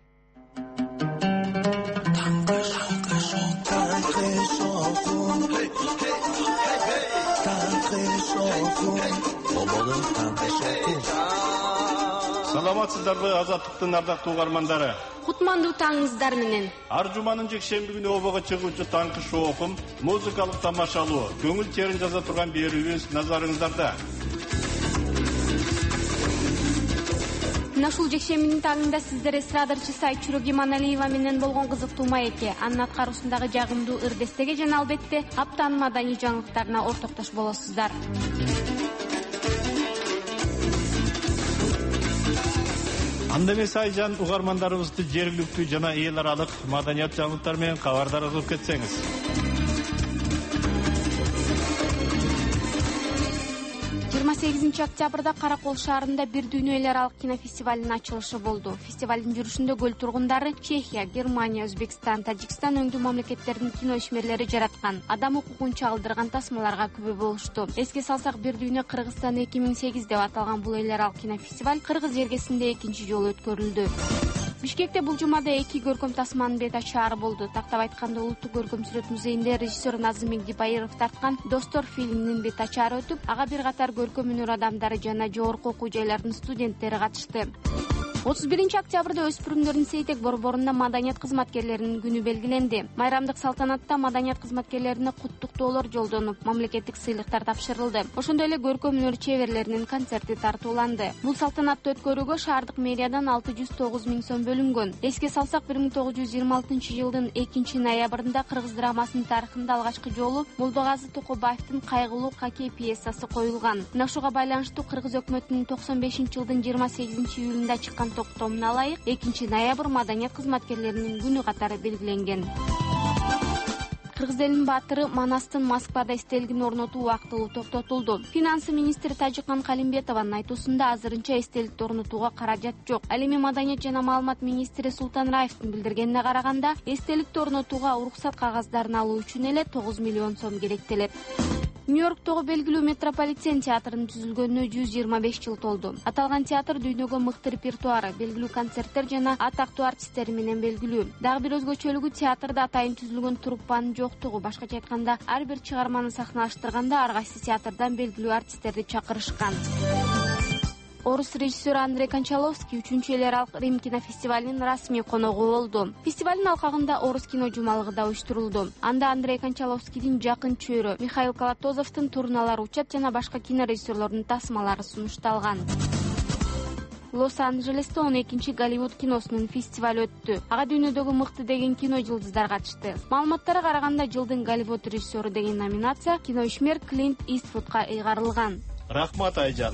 Speaker 13: Саламатсыздарбы азаттыктын ардактуу угармандары.
Speaker 14: Кутмандуу таңыңыздар менен.
Speaker 13: Ар жуманын жекшемби күнү обого чыгуучу таңкы шоуум музыкалык тамашалуу, көңүл терин жаза турган берүүбүз назарыңыздарда.
Speaker 14: Мына ушул жекшембинин таңында сиздер эстрадарчысы Айчүрөк Иманалиева менен болгон кызыктуу маекке, анын аткаруусундагы жагымдуу ырдестеге жана албетте аптанын маданий жаңылыктарына ортоктош болосуздар.
Speaker 13: Анда эмесе Айжан угармандарыбызды жергиликтүү жана эл аралык маданият жаңылыктар менен кабардар кылып кетсеңиз.
Speaker 14: 28 октябрда Каракол шаарында бир дүйнө эл аралык кинофестивалынын ачылышы болду. Фестивалдын жүрүшүндө көл тургундары Чехия, Германия, Өзбекстан, Тажикстан өңдүү мамлекеттердин кино ишмерлери жараткан, адам укугун чагылдырган тасмаларга күбө болушту. Эске салсак, бир дүйнө Кыргызстан 2008 деп аталган бул эл аралык кинофестиваль Кыргыз жергесинде экинчи жолу өткөрүлдү. Бишкекте бул жумада 2 көркөм тасманын бет ачаары болду. Тактап айтканда, Улуттук көркөм сүрөт музейинде режиссер Назымбек Дипайыров тарткан Достор фильминин бет ачаары өтүп, ага бир катар көркөм өнөр адамдары жана жогорку окуу жайлардын студенттери катышты. 31 октябрда өспүрүмдөрдүн Сейтек борборунда маданият кызматкерлеринин күнү белгиленди. Майрамдык салтанатта маданият кызматкерлерине куттуктоолор жолдонулуп, мамлекеттик сыйлыктар тапшырылды. Ошондой эле көркөм өнөр чеберлеринин концерти тартууланды. Бул салтанатты өткөрүүгө шаардык мэриядан 609 000 сом бөлүнгөн. Эске салсак, 1926 жылдын 2 ноябрында Кыргыз драмасынын тарыхында алгачкы жолу Молдогазы Токобаевдин кайгылуу хоккей пьесасы коюлган. Мына ушуга байланыштуу Кыргыз өкмөтүнүн 95 жылдын 28 июлунда чыккан токтомуна ылайык 2 ноябрь маданият кызматкерлеринин күнү катары белгиленген. Кыргыз элинин баатыры Манастын Москвада эстелигин орнотуу убактылуу токтотулду. Финансы министри Тажикан Калимбетованын айтуусунда азырынча эстеликти орнотууга каражат жок. Ал эми Маданият жана маалымат министри Султан Раевдин билдиргенине караганда, эстеликти орнотууга уруксат кагаздарын алуу үчүн эле 9 миллион сом керектелет. Нью-Йорктогу белгилүү Метрополитен театрынын түзүлгөнүнө 125 жыл толду. Аталган театр дүйнөгө мыкты репертуары, белгилүү концерттер жана атактуу артисттери менен белгилүү. Дагы бир өзгөчөлүгү театрда атайын түзүлгөн труппанын жоктугу. Башкача айтканда, ар бир чыгарманы сахналаштырганда ар кайсы театрдан белгилүү артисттерди чакырышкан. Орус режиссеру Андрей Кончаловский 3-эл эр алык Рим кинофестивалынын расмий коногу болду. Фестивалдын алкагында Орус кино жумалыгы да уюштурулду. Анда Андрей Кончаловскийдин жакын чөйрө Михаил Колотозовдун турналары учат жана башка кинорежиссерлордун тасмалары сунушталган. Лос-Анджелесте 12-чи Голливуд киносунун фестивали өттү. Ага дүйнөдөгү мыкты деген кино жылдыздар катышты. Маалыматтарга караганда, жылдын Голливуд режиссеру деген номинация киноишмер Клинт Иствудка ыйгарылган.
Speaker 13: Рахмат Айжан.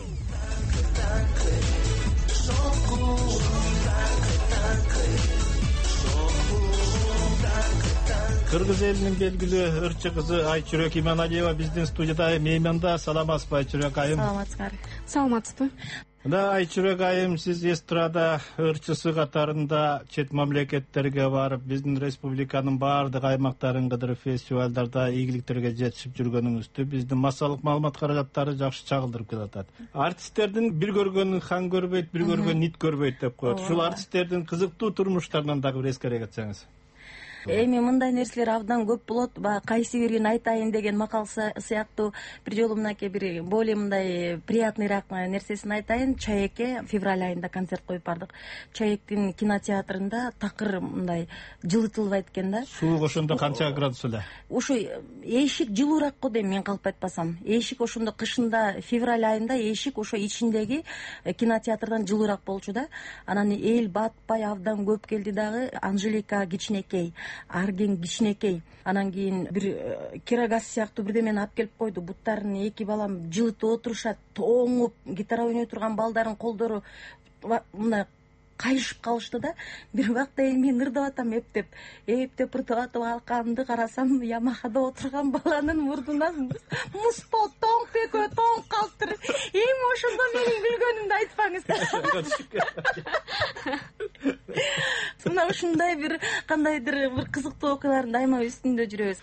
Speaker 13: Кыргыз элинин белгилүү ырчы кызы Айчүрөк Иманалиева биздин студияда мейманда. Саламатсызбы Айчүрөк айым?
Speaker 14: Саламатсызбы.
Speaker 13: Да, Айчүрөк айым, сиз эстрада ырчысы катарында чет мамлекеттерге барып, биздин республиканын баардык аймактарын кыдырып, фестивалдарда ийгиликтерге жетишип жүргөнүңүздү биздин массалык маалымат каражаттары жакшы чагылдырып келатат. Артисттердин бир көргөнүн хан көрбөйт, бир көргөн ит көрбөйт деп коет. Ушул артисттердин кызыктуу турмуштарынан дагы бир эскере кетсеңиз.
Speaker 5: Эми мындай нерселер абдан көп болот. Кайсы бирин айтайын деген макал сыяктуу бир жолу мынакей бир более мындай приятныйраак нерсесин айтайын. Чаекке февраль айында концерт коюп бардык. Чаектин кинотеатрында такыр мындай жылытылбайт экен да.
Speaker 13: Суук ошондо канча градус эле?
Speaker 5: Ушу эшик жылуураак го дейм, мен калп айтпасам. Эшик ошондо кышында февраль айында эшик ошо ичиндеги кинотеатрдан жылуураак болчу да. Анан эл батпай абдан көп келди дагы. Анжелика кичинекей, Арген кичинекей. Анан кийин бир керагаз сыяктуу бирдемени алып келип койду. Буттарын эки балам жылытып отурушат, тоңуп, гитара ойной турган балдардын колдору мындай кайышып калышты да. Бир убакта мен ырдап атам эптеп ырдап атып алканымды карасам, Ямахада отурган баланын мурдунан мустоо тоң пекө тоң калыптыр. Эми ошондо менин билгөнүмдү айтпаңыз. Мына ушундай бир кандайдыр бир кызыктуу окуялардын дайыма үстүндө жүрөбүз.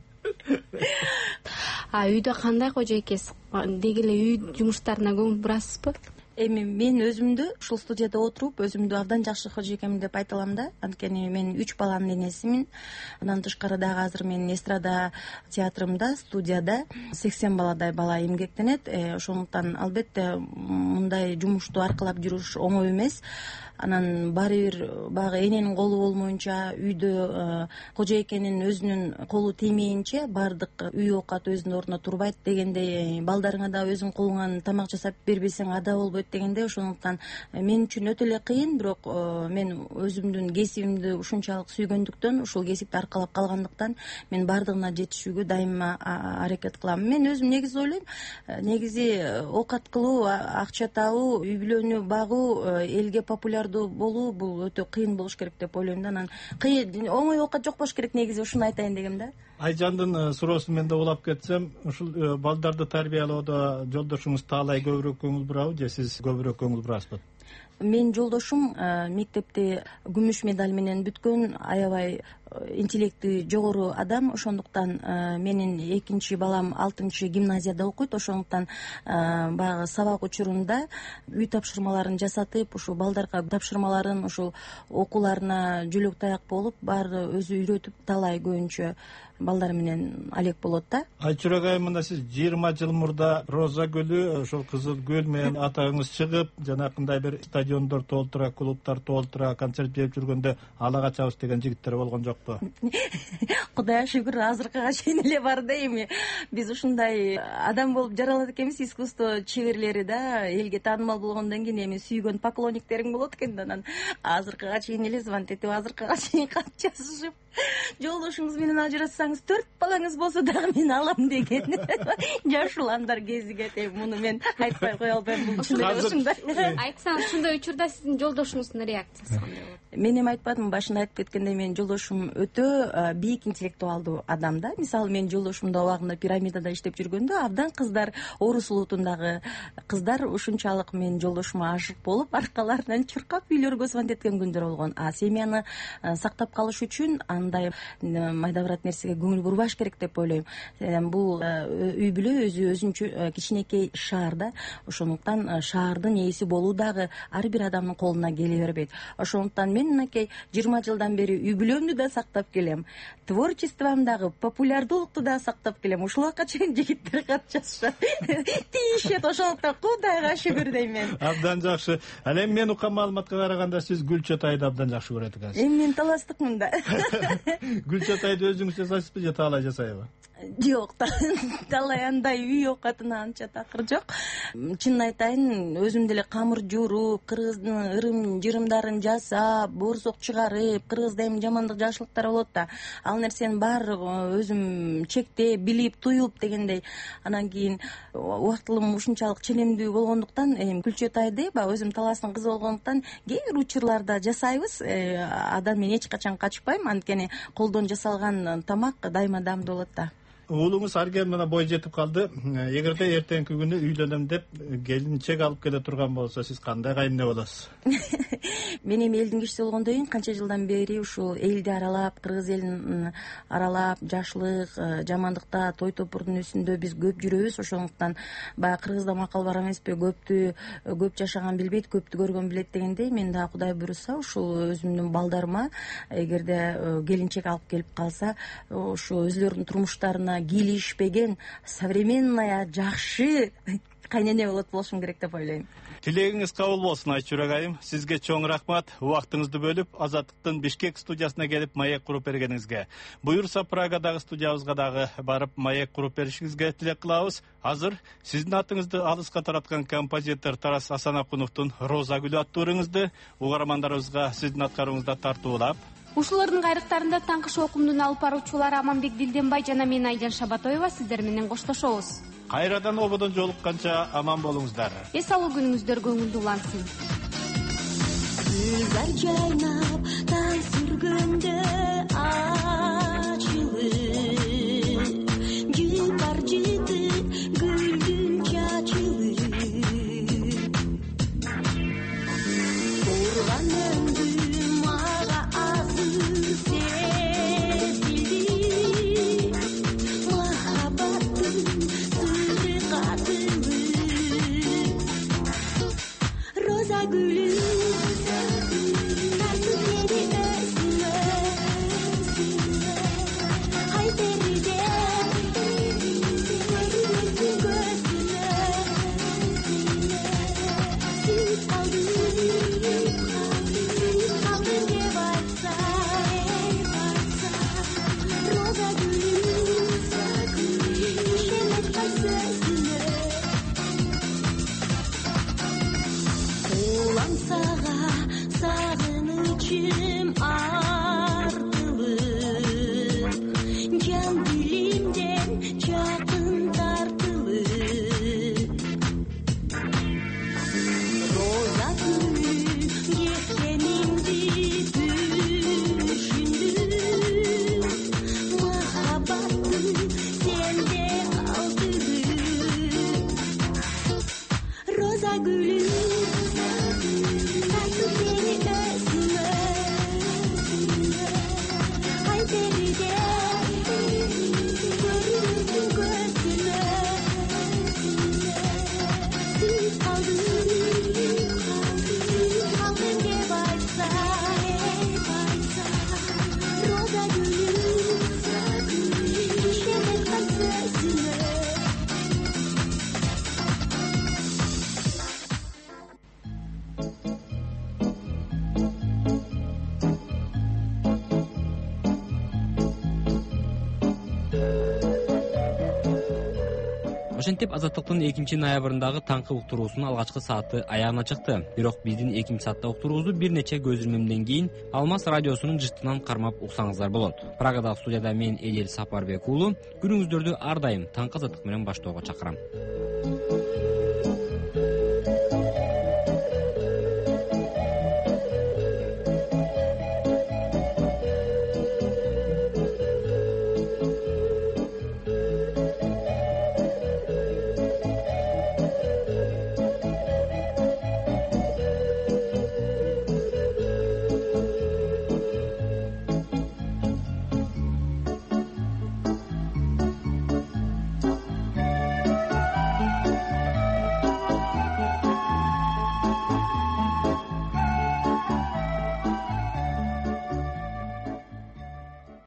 Speaker 14: Үйдө кандай кожойкесиз? Деги эле үй жумуштарына көңүл бурасызбы?
Speaker 5: Эми мен өзүмдү ушул студияда отуруп, өзүмдү абдан жакшы кожойкемин деп айта алам да. Анткени мен 3 баланын энесимин. Андан тышкары дагы азыр мен эстрада театрымда, студияда 80 баладай бала эмгектенет. Ошондуктан албетте мындай жумушту аркылап жүрүш оңой эмес. Анан баары бир баягы эненин колу болмоюнча, үйдө кожойкенин өзүнүн колу тиймейинче баардык үй оокат өзүнүн ордуна турбайт дегендей, балдарыңа да өзүң колуңан тамак жасап бербесең ада болбойт дегендей. Ошондуктан мен үчүн өтө эле кыйын, бирок мен өзүмдүн кесибимди ушунчалык сүйгөндүктөн, ушул кесипти аркалап калгандыктан мен баардыгына жетишүүгө дайыма аракет кылам. Мен өзүм негизи ойлойм, негизи оокат кылуу, акча табуу, үй бүлөнү багуу, элге популярдуу болуу бул өтө кыйын болуш керек деп ойлойм да. Анан кыйын, оңой оокат жок болуш керек, негизи ушуну айтайын дегем да.
Speaker 13: Айжандын суроосун мен да улап кетсем, ушул балдарды тарбиялоодо жолдошуңуз таалай көбүрөөк көңүл бурабы же сиз көбүрөөк көңүл бурасызбы?
Speaker 5: Менин жолдошум мектепти күмүш медаль менен бүткөн, аябай интеллекти жогору адам. Ошондуктан менин экинчи балам 6-чы гимназияда окуйт. Ошондуктан баягы сабак учурунда үй тапшырмаларын жасатып, ушул балдарга тапшырмаларын ушул окууларына жөлөк таяк болуп, баары өзү үйрөтүп, талай көбүнчө балдар менен алек болот да.
Speaker 13: Айчүрөк айым, мында сиз 20 жыл мурда Роза гүлү, ошол кызыл гүл менен атагыңыз чыгып, жанакындай бир стадиондор толтура, клубтар толтура, концерт берип жүргөндө ала качабыз деген жигиттер болгон жокпу?
Speaker 5: Кудайга шүгүр, азыркыга чейин эле бар да. Эми биз ушундай адам болуп жаралат экенбиз, искусство чеберлери да. Элге таанымал болгондон кийин эми сүйгөн поклонниктериң болот экен да. Анан азыркыга чейин эле звонить этип, азыркыга чейин кат жазышып жолдошуңуз менен ажырассаңыз 4 балаңыз болсо дагы мен алам деген жаш уландар кези кетем. Муну мен айтпай кое албайм. Бул чын эле ушундай.
Speaker 14: Айтсаңыз, ушундай учурда сиздин жолдошуңуздун реакциясы кандай болот?
Speaker 5: Мен эми айтпадым, башында айтып кеткендей, менин жолдошум өтө бийик интеллектуалдуу адам да. Мисалы, менин жолдошум да убагында пирамидада иштеп жүргөндө абдан кыздар, орус улутундагы кыздар ушунчалык менин жолдошума ашык болуп, аркаларынан чуркап үйлөргө звонить эткен күндөр болгон. А семьяны сактап калыш үчүн андай майда-брат нерсеге көңүл бурбаш керек деп ойлойм. Бул үй бүлө өзүнчө кичинекей шаар да. Ошондуктан шаардын ээси болуу дагы ар бир адамдын колуна келе бербейт. Ошондуктан мен мынакей 20 жылдан бери үй бүлөмдү да сактап келем. Творчествомдагы популярдуулукту да сактап келем. Ушуларга чейин жигиттер кат жазышат. Тийишет, ошондуктан Кудайга шүгүр деймен.
Speaker 13: Абдан жакшы. Ал эми мен уккан маалыматка караганда сиз Гүлчатайды абдан жакшы көрөт экенсиз.
Speaker 5: Эми мен таластыкмын да.
Speaker 13: Гүлчатайды өзүңүз жасайсызбы же таалай жасайбы?
Speaker 5: Жок, талай андай үй окатына анча такыр жок. Чынын айтайын, өзүм деле камыр жууруп, кыргыздын ырым-жырымдарын жасап, боорсок чыгарып, кыргызда эми жамандык жакшылыктар болот да. Ал нерсенин баардыгын өзүм чектеп, билип, туюп дегендей. Анан кийин убактылым ушунчалык ченемдүү болгондуктан, Гүлчатайды баягы өзүм таластын кызы болгондуктан кээ бир учурларда жасайбыз. Адан мен эч качан качпайм, анткени колдон жасалган тамак дайыма дамдуу болот да.
Speaker 13: Уулуңуз арген мына бой жетип калды. Эгерде эртеңки күнү үйлөнөм деп келинчек алып келе турган болсо, сиз кандай кайнына болосуз?
Speaker 5: Мен эми элдин кишиси болгондон кийин канча жылдан бери ушул элди аралап, кыргыз элин аралап, жакшылык, жамандыкта, той топурдун үстүндө биз көп жүрөбүз. Ошондуктан баягы кыргызда макал бар эмеспи, көп жашаган билбейт, көптү көргөн билет дегендей, мен да Кудай буйруса ушул өзүмдүн балдарыма эгерде келинчек алып келип калса, ошо өзлөрүнүн турмуштарына кийлишпеген современная жакшы кайнене болушум керек деп ойлойм.
Speaker 13: Тилегиңиз кабыл болсун Айчүрек айым. Сизге чоң рахмат. Убактыңызды бөлүп, Азаттыктын Бишкек студиясына келип маек куруп бергениңизге. Буюрса Прагадагы студиябызга дагы барып маек куруп беришиңизге тилек кылабыз. Азыр сиздин атыңызды алыска тараткан композитор Тарас Асанакуновдун Роза гүлү аттуу ырыңызды угармандарыбызга сиздин аткарууңузда тартуулап,
Speaker 14: Ушулардын кайрыктарында таңкыш окумдун алып баруучулары Аманбек Дилденбай жана мен Айжан Шабатоева сиздер менен коштошобуз.
Speaker 13: Кайрадан ободон жолукканча аман болуңуздар.
Speaker 14: Эс алуу күнүңүздөр көңүлдүү улансын.
Speaker 15: Гүлзар жайнап, таң сүргөндө ачылып, жыпар жытып, гүлдүн чачылып, урган өңдү мага азыр сезилди, махаббаттын сыры катылып, роза гүлү тартып edi özüne.
Speaker 1: Ошентип Азаттыктын 2-ноябрындагы таңкы уктуруусунун алгачкы сааты аягына чыкты. Бирок биздин 2 саатта уктуруубузду бир нече көз ирмемден кийин Алмаз радиосунун жыштынан кармап уксаңыздар болот. Прагадагы студияда мен Элил Сапарбек уулу. Күнүңүздөрдү ар дайым таңкы азаттык менен баштоого чакырам.